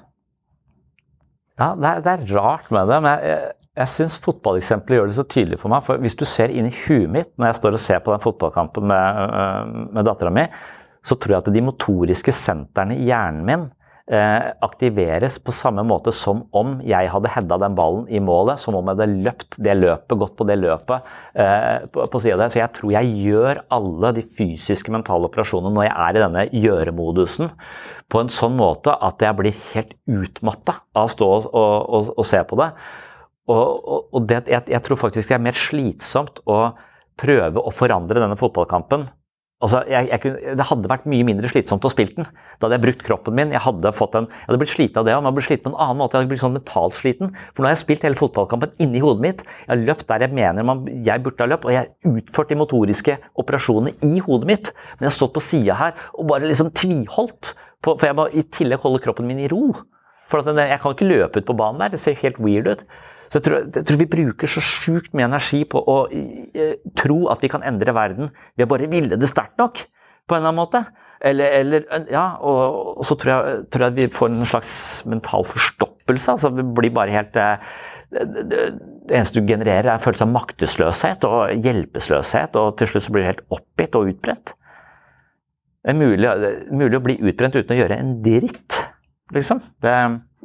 Ja, det er, det er rart med det, men jeg, Jeg synes fotballeksemplet gjør det så tydelig for meg, for hvis du ser inn i huet mitt når jeg står og ser på den fotballkampen med, med datteren min, så tror jeg at de motoriske sentrene i hjernen min eh, aktiveres på samme måte som om jeg hadde headet den ballen i målet, som om jeg hadde løpt det løpet, gått på det løpet eh, på, på siden av det. Så jeg tror jeg gjør alle de fysiske mentale operasjonene når jeg er i denne gjøremodusen, på en sånn måte at jeg blir helt utmattet av å stå og, og, og se på det. Og, og, og det, jeg, jeg tror faktisk det er mer slitsomt å prøve å forandre denne fotballkampen. Altså, jeg, jeg kunne, det hadde vært mye mindre slitsomt å spille den. Da hadde jeg brukt kroppen min, jeg hadde, fått en, jeg hadde blitt sliten av det, og jeg hadde blitt sliten på en annen måte, jeg hadde blitt sånn mentalt sliten. For nå har jeg spilt hele fotballkampen inni hodet mitt, jeg har løpt der jeg mener man, jeg burde ha løpt, og jeg har utført de motoriske operasjonene i hodet mitt, men jeg har stått på siden her og bare liksom tviholdt, på, for jeg må i tillegg holde kroppen min i ro. For at jeg kan ikke løpe ut på banen der, det ser helt weird ut. Så jeg tror, jeg tror vi bruker så sjukt mye energi på å eh, tro at vi kan endre verden ved å bare ville det sterkt nok, på en eller annen måte. Eller, eller ja, og, og så tror jeg, tror jeg vi får en slags mental forstoppelse, altså vi blir bare helt, det, det, det eneste du genererer er følelse av maktesløshet og hjelpeløshet, og til slutt så blir det helt oppgitt og utbrent. Det er mulig, det er mulig å bli utbrent uten å gjøre en dritt, liksom. Det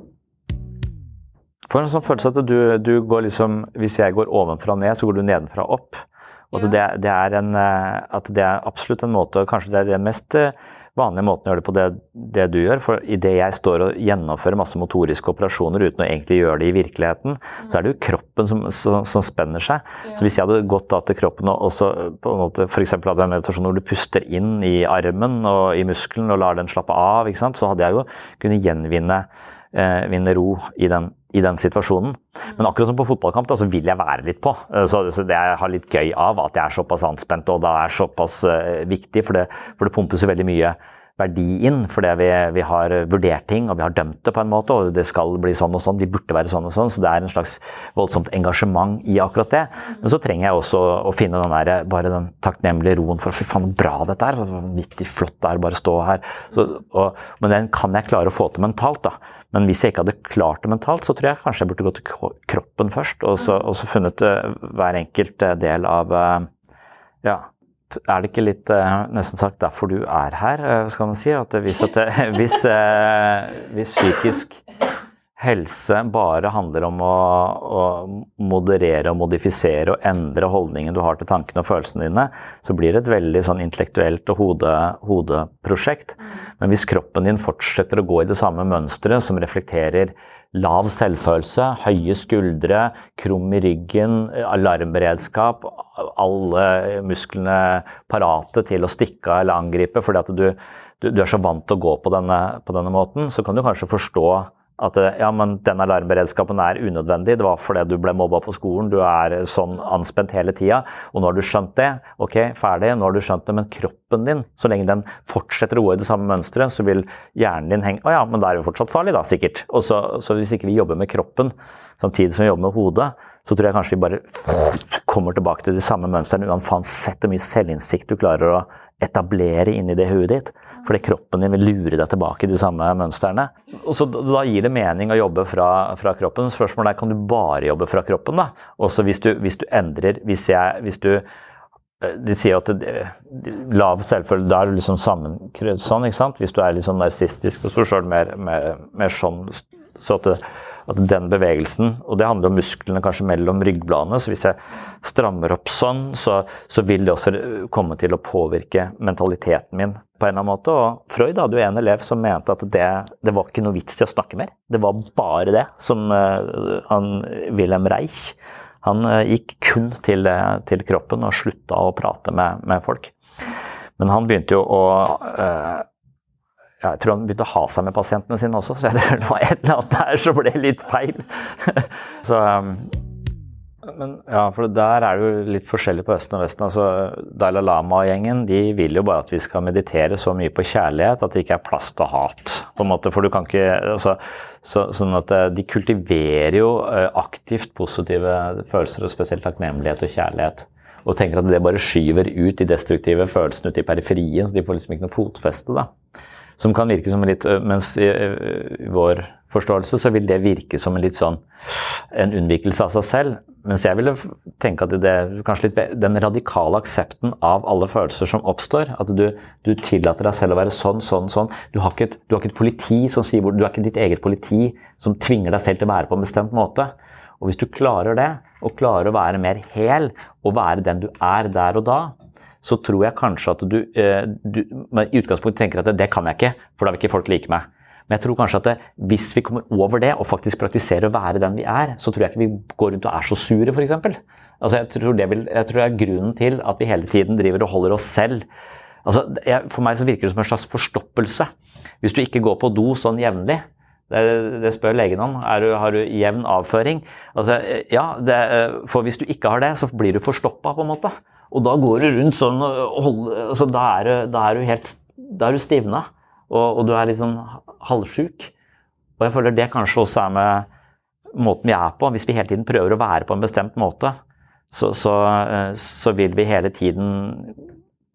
får en sånn følelse at du, du går liksom, hvis jeg går ovenfra og ned, så går du nedenfra opp. Og at det, det er en, at det er absolutt en måte, kanskje det er den mest vanlige måten å gjøre det på det, det du gjør, for i det jeg står og gjennomfører masse motoriske operasjoner uten å egentlig gjøre det i virkeligheten, mm. så er det jo kroppen som, som, som spenner seg. Ja. Så hvis jeg hadde gått da til kroppen og også på en måte, for eksempel hadde en meditasjon hvor du puster inn i armen og i muskelen og lar den slappe av, ikke sant? Så hadde jeg jo kunnet gjenvinne eh, vinne ro i den i den situasjonen. Men akkurat som på fotballkamp da, så vil jeg være litt på. Så, så det jeg har litt gøy av at jeg er såpass anspent, og da er såpass uh, viktig, for det, for det pumpes jo veldig mye verdi inn, fordi vi, vi har vurdert ting, og vi har dømt det på en måte, og det skal bli sånn og sånn, vi burde være sånn og sånn, så det er en slags voldsomt engasjement i akkurat det. Men så trenger jeg også å finne den der, bare den takknemlige roen for, fy faen, bra dette er, viktig, flott det er, bare stå her. Så, og, men den kan jeg klare å få til mentalt da. Men hvis jeg ikke hadde klart det mentalt, så tror jeg kanskje jeg burde gå til kroppen først, og så, og så funnet hver enkelt del av, ja, er det ikke litt nesten sagt derfor du er her, skal man si, at hvis, at det, hvis, hvis psykisk helse bare handler om å, å moderere og modifisere og endre holdningen du har til tankene og følelsene dine, så blir det et veldig sånn intellektuelt og hode, hodeprosjekt. Men hvis kroppen din fortsetter å gå i det samme mønstret som reflekterer lav selvfølelse, høye skuldre, krum i ryggen, alarmberedskap, alle musklene parate til å stikke eller angripe, fordi at du, du, du er så vant til å gå på denne, på denne måten, så kan du kanskje forstå at ja, men den alarmberedskapen er unødvendig, det var fordi du ble mobbet på skolen, du er sånn anspent hele tiden, og nå har du skjønt det, ok, ferdig, nå har du skjønt det, men kroppen din, så lenge den fortsetter å gå i det samme mønstret, så vil hjernen din henge, å ja, men det er jo fortsatt farlig da, sikkert. Og så, så hvis ikke vi jobber med kroppen, samtidig som vi jobber med hodet, så tror jeg kanskje vi bare kommer tilbake til de samme mønstrene, uansett hvor mye selvinnsikt du klarer å etablere inn i det hodet ditt, fordi kroppen din vil lure deg tilbake i de samme mønstrene. Og så da gir det mening å jobbe fra, fra kroppen. Spørsmålet er, kan du bare jobbe fra kroppen da? Også hvis du, hvis du endrer, hvis, jeg, hvis du, de sier at det, lav selvfølelse, da er du liksom sammenkrødd sånn, ikke sant? Hvis du er litt sånn narsistisk, og så selv mer, mer, mer sånn, så at det, at den bevegelsen, og det handler om musklene kanskje mellom ryggbladene, så hvis jeg strammer opp sånn, så, så vil det også komme til å påvirke mentaliteten min på en eller annen måte. Og Freud hadde jo en elev som mente at det, det var ikke noe vits i å snakke mer. Det var bare det som uh, han, Wilhelm Reich, han uh, gikk kun til, til kroppen og slutta å prate med, med folk. Men han begynte jo å uh, Ja, jeg tror han begynte å ha seg med pasientene sine også, så jeg tror det var et eller annet der som ble litt feil. så, men ja, for der er det jo litt forskjellig på Østen og Vesten. Altså, Dalai Lama-gjengen, de vil jo bare at vi skal meditere så mye på kjærlighet at det ikke er plass til hat, på en måte, for du kan ikke, altså, så, sånn at de kultiverer jo aktivt positive følelser, og spesielt takknemlighet og kjærlighet. Og tenker at det bare skyver ut de destruktive følelsene ut i periferien, så de får liksom ikke noe fotfeste da. Som kan virke som en litt, mens i, i vår forståelse så vil det virke som en litt sånn, en unnvikelse av seg selv. Mens jeg ville tenke at det er kanskje litt den radikale aksepten av alle følelser som oppstår, at du, du tillater deg selv å være sånn, sånn, sånn. Du har ikke et, du har ikke et politi som sier, du har ikke ditt eget politi som tvinger deg selv til å være på en bestemt måte. Og hvis du klarer det, og klarer å være mer hel, og være den du er der og da, så tror jeg kanskje at du, du i utgangspunktet tenker at det, det kan jeg ikke, for da vil ikke folk like meg. Men jeg tror kanskje at det, hvis vi kommer over det, og faktisk praktiserer å være den vi er, så tror jeg ikke vi går rundt og er så sure, for eksempel. Altså, jeg tror det, vil, jeg tror det er grunnen til at vi hele tiden driver og holder oss selv. Altså, jeg, for meg så virker det som en slags forstoppelse. Hvis du ikke går på do sånn jevnlig, det, det spør legen om, er du, har du jevn avføring? Altså, ja, det, for hvis du ikke har det, så blir du forstoppet på en måte. Og da går du rundt sånn, og holder, altså da, er du, da er du helt, da er du stivna, og, og du er litt sånn halvsjuk. Og jeg føler det kanskje også er med måten vi er på. Hvis vi hele tiden prøver å være på en bestemt måte, så, så, så vil vi hele tiden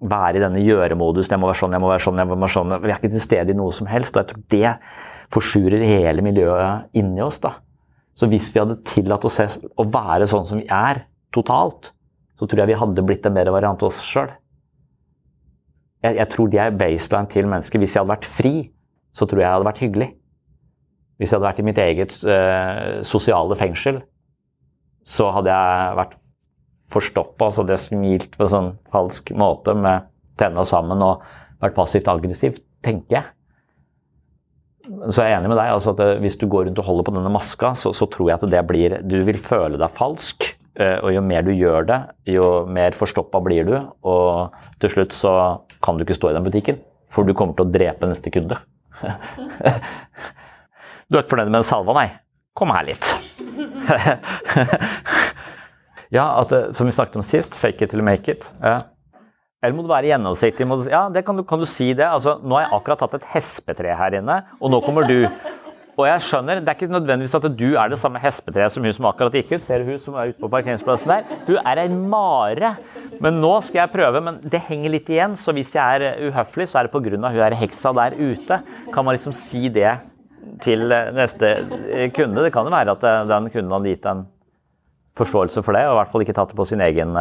være i denne gjøremodusen, jeg må være sånn, jeg må være sånn, jeg må være sånn. Vi er ikke til stede i noe som helst, og jeg tror det forsurer hele miljøet inni oss da. Så hvis vi hadde tillatt oss å være sånn som vi er totalt, så tror jeg vi hadde blitt en bedre variant av oss selv. Jeg, jeg tror det er baseline til mennesker. Hvis jeg hadde vært fri, så tror jeg jeg hadde vært hyggelig. Hvis jeg hadde vært i mitt eget uh, sosiale fengsel, så hadde jeg vært forstoppet, altså det smilt på en sånn falsk måte med tennene sammen og vært passivt aggressiv, tenker jeg. Så jeg er enig med deg, altså at hvis du går rundt og holder på denne maska, så, så tror jeg at det blir, du vil føle deg falsk, og jo mer du gjør det, jo mer forstoppet blir du, og til slutt så kan du ikke stå i den butikken, for du kommer til å drepe neste kunde. Du er ikke fornøyd med en salva, nei? Kom her litt. Ja, at, som vi snakket om sist, fake it till you make it. Ja. Eller må du være gjennomsiktig? Må du, ja, det kan du, kan du si det. Altså, nå har jeg akkurat tatt et hespetre her inne, og nå kommer du. Og jeg skjønner, det er ikke nødvendigvis at du er det samme hespetreet som hun som akkurat gikk ut. Ser du hun som er ute på parkeringsplassen der? Du er en mare. Men nå skal jeg prøve, men det henger litt igjen. Så hvis jeg er uhøflig, så er det på grunn av hun er heksa der ute. Kan man liksom si det til neste kunde? Det kan jo være at den kunden har gitt en forståelse for det, og i hvert fall ikke tatt det på sin egen...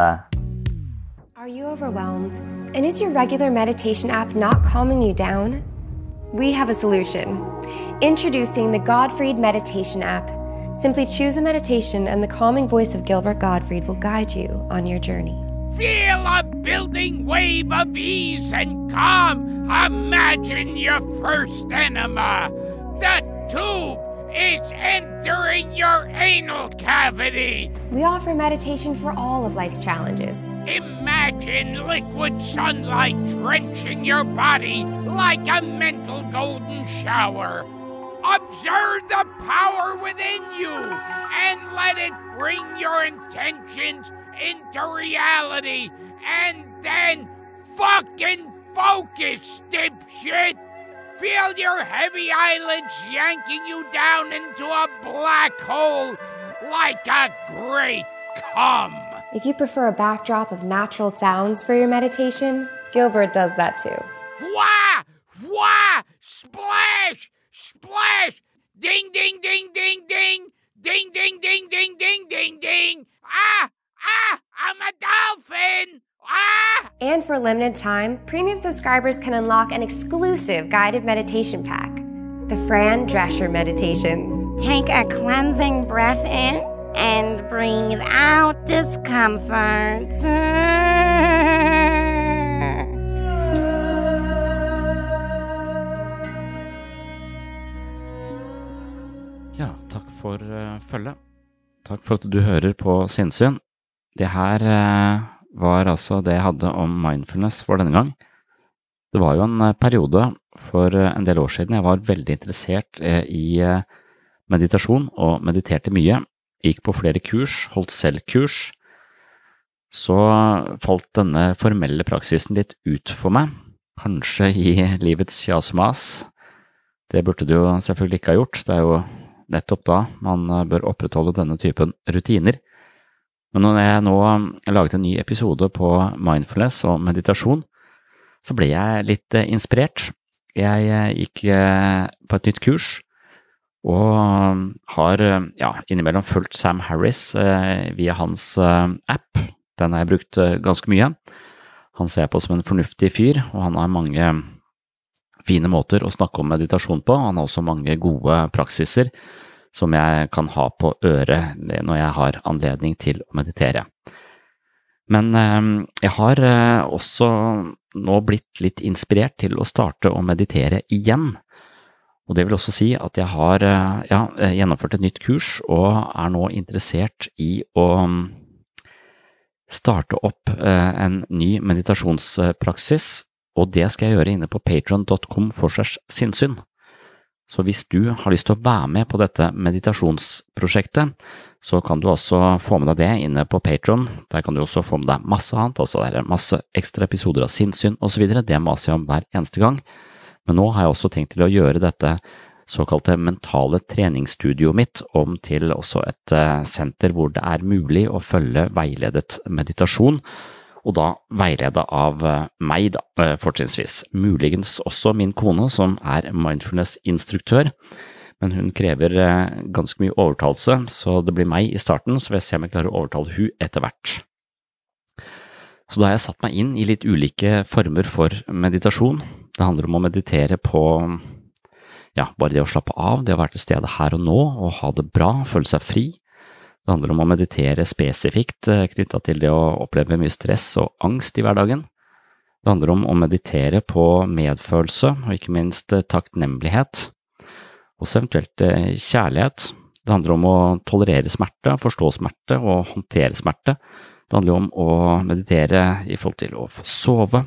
Are you overwhelmed? And is your regular meditation app not calming you down? We have a solution. Introducing the Godfried Meditation app. Simply choose a meditation and the calming voice of Gilbert Gottfried will guide you on your journey. Feel a building wave of ease and calm. Imagine your first enema. The tube is entering your anal cavity. We offer meditation for all of life's challenges. Imagine liquid sunlight drenching your body like a mental golden shower. Observe the power within you and let it bring your intentions into reality. And then fucking focus, dipshit! Feel your heavy eyelids yanking you down into a black hole like a great cum. If you prefer a backdrop of natural sounds for your meditation, Gilbert does that too. Wah! Wah! Splash! Splash! Ding, ding, ding, ding, ding! Ding, ding, ding, ding, ding, ding, ding! Ah! Ah! I'm a dolphin! Ah! And for a limited time, premium subscribers can unlock an exclusive guided meditation pack, the Fran Drescher Meditations. Take a cleansing breath in and breathe out discomfort. Ja, takk for uh, følge. Takk for at du hører på Sinnsyn. Det her uh, var altså det jeg hadde om mindfulness for denne gang. Det var jo en uh, periode for uh, en del år siden jeg var veldig interessert uh, i uh, meditasjon og mediterte mye. Gikk på flere kurs, holdt selv kurs. Så falt denne formelle praksisen litt ut for meg, kanskje i livets kjas-mas. Det burde du jo selvfølgelig ikke ha gjort, det er jo nettopp da man bør opprettholde denne typen rutiner. Men når jeg nå laget en ny episode på mindfulness og meditasjon, så ble jeg litt inspirert. Jeg gikk på et nytt kurs, og har ja, innimellom fulgt Sam Harris eh, via hans eh, app. Den har jeg brukt eh, ganske mye. Han ser på som en fornuftig fyr, og han har mange fine måter å snakke om meditasjon på. Han har også mange gode praksiser som jeg kan ha på øret når jeg har anledning til å meditere. Men eh, jeg har eh, også nå blitt litt inspirert til å starte å meditere igjen. Og det vil også si at jeg har ja, gjennomført et nytt kurs og er nå interessert i å starte opp en ny meditasjonspraksis, og det skal jeg gjøre inne på patreon dot com slash sinnsyn. Så hvis du har lyst til å være med på dette meditasjonsprosjektet, så kan du også få med deg det inne på Patreon. Der kan du også få med deg masse annet, altså det er masse ekstra episoder av sinnssyn og så videre. Det maser jeg om hver eneste gang. Men nå har jeg også tenkt til å gjøre dette såkalte mentale treningsstudioet mitt om til også et senter hvor det er mulig å følge veiledet meditasjon, og da veileda av meg da, fortrinnsvis. Muligens også min kone som er mindfulness-instruktør, men hun krever ganske mye overtalelse, så det blir meg i starten, så vil jeg se om jeg klarer å overtale hun etter hvert. Så da har jeg satt meg inn i litt ulike former for meditasjon. Det handler om å meditere på, ja, bare det å slappe av, det å være til stede her og nå, og ha det bra, føle seg fri. Det handler om å meditere spesifikt knyttet til det å oppleve mye stress og angst i hverdagen. Det handler om å meditere på medfølelse og ikke minst takknemlighet, også eventuelt kjærlighet. Det handler om å tolerere smerte, forstå smerte og håndtere smerte. Det handler om å meditere i forhold til å få sove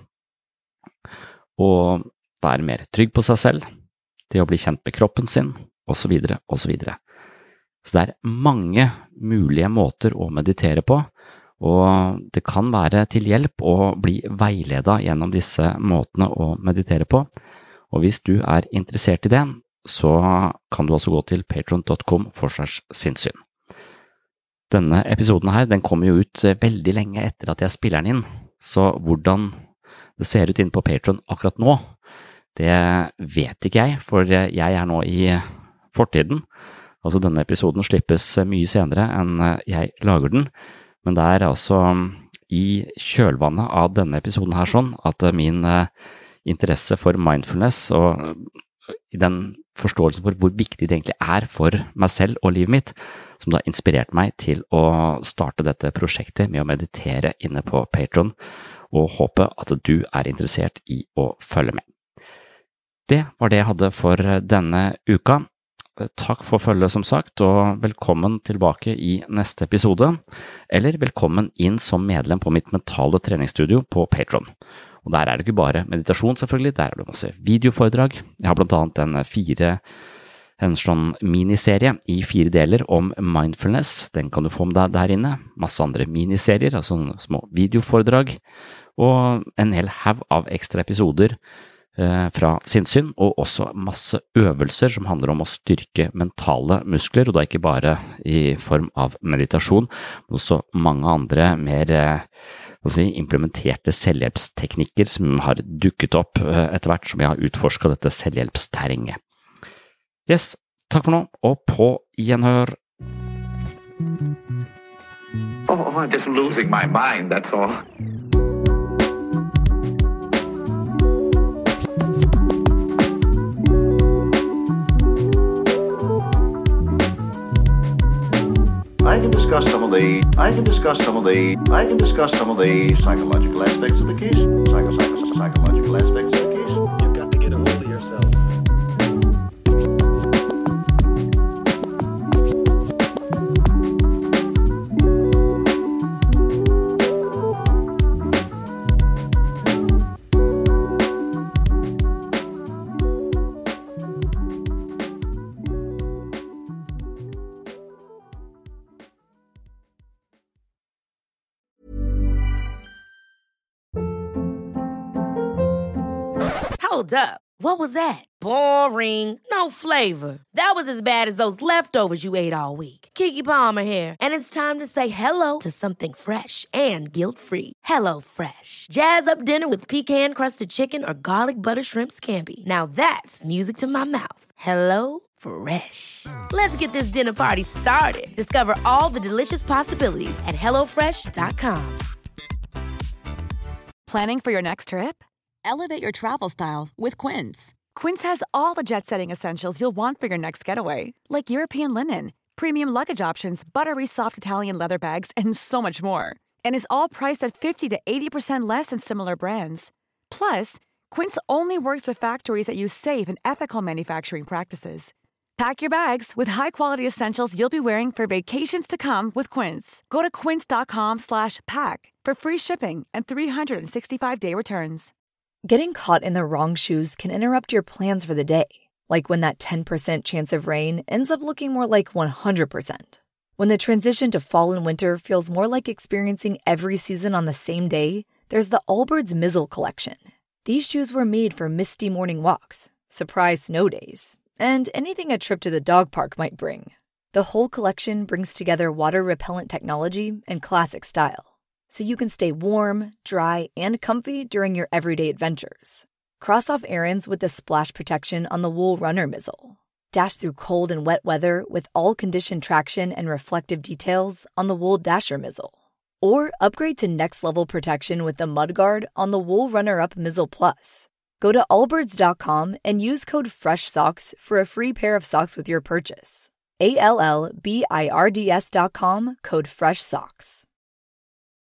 og være mer trygg på seg selv, det å bli kjent med kroppen sin, og så videre, og så videre. Så det er mange mulige måter å meditere på, og det kan være til hjelp å bli veiledet gjennom disse måtene å meditere på. Og hvis du er interessert i det, så kan du også gå til patreon dot com slash sinnssyn. Denne episoden her, den kommer jo ut veldig lenge etter at jeg spiller den inn, så hvordan det ser ut inne på Patreon akkurat nå, det vet ikke jeg, for jeg er nå i fortiden. Altså denne episoden slippes mye senere enn jeg lager den, men det er altså i kjølvannet av denne episoden her sånn at min interesse for mindfulness og i den forståelsen for hvor viktig det egentlig er for meg selv og livet mitt, som da inspirerte meg til å starte dette prosjektet med å meditere inne på Patreon, og håpe at du er interessert i å følge med. Det var det jeg hadde for denne uka. Takk for følget som sagt, og velkommen tilbake i neste episode, eller velkommen inn som medlem på mitt mentale treningsstudio på Patreon. Og der er det ikke bare meditasjon selvfølgelig, der er det masse videoforedrag. Jeg har blant annet en fire, en sånn miniserie i fire deler om mindfulness, den kan du få med deg der inne. Masse andre miniserier, altså små videoforedrag, og en hel haug av ekstra episoder fra sinnssyn, og også masse øvelser som handler om å styrke mentale muskler, og da ikke bare i form av meditasjon, men også mange andre mer hva si, implementerte selvhjelpsteknikker som har dukket opp etter hvert som jeg har utforsket dette selvhjelpsterrenget. Yes, takk for nå, og på gjenhør! Oh, I'm just losing my mind, that's all. I can discuss some of the I can discuss some of the I can discuss some of the psychological aspects of the case. Psycho, psycho, psychological aspects of the case. You've got to get a hold of yourself. Hold up. What was that? Boring. No flavor. That was as bad as those leftovers you ate all week. Keke Palmer here, and it's time to say hello to something fresh and guilt-free. Hello Fresh. Jazz up dinner with pecan-crusted chicken or garlic butter shrimp scampi. Now that's music to my mouth. Hello Fresh. Let's get this dinner party started. Discover all the delicious possibilities at hello fresh dot com. Planning for your next trip? Elevate your travel style with Quince. Quince has all the jet-setting essentials you'll want for your next getaway, like European linen, premium luggage options, buttery soft Italian leather bags, and so much more. And is all priced at fifty to eighty percent less than similar brands. Plus, Quince only works with factories that use safe and ethical manufacturing practices. Pack your bags with high-quality essentials you'll be wearing for vacations to come with Quince. Go to quince dot com slash pack for free shipping and three sixty-five day returns. Getting caught in the wrong shoes can interrupt your plans for the day. Like when that ten percent chance of rain ends up looking more like one hundred percent. When the transition to fall and winter feels more like experiencing every season on the same day, there's the Allbirds Mizzle Collection. These shoes were made for misty morning walks, surprise snow days, and anything a trip to the dog park might bring. The whole collection brings together water-repellent technology and classic style. so you can stay warm, dry, and comfy during your everyday adventures. Cross off errands with the splash protection on the Wool Runner Mizzle. Dash through cold and wet weather with all-condition traction and reflective details on the Wool Dasher Mizzle. Or upgrade to next-level protection with the Mudguard on the Wool Runner-Up Mizzle Plus. Go to allbirds dot com and use code FRESHSOCKS for a free pair of socks with your purchase. A L L B I R D S dot com, code FRESHSOCKS.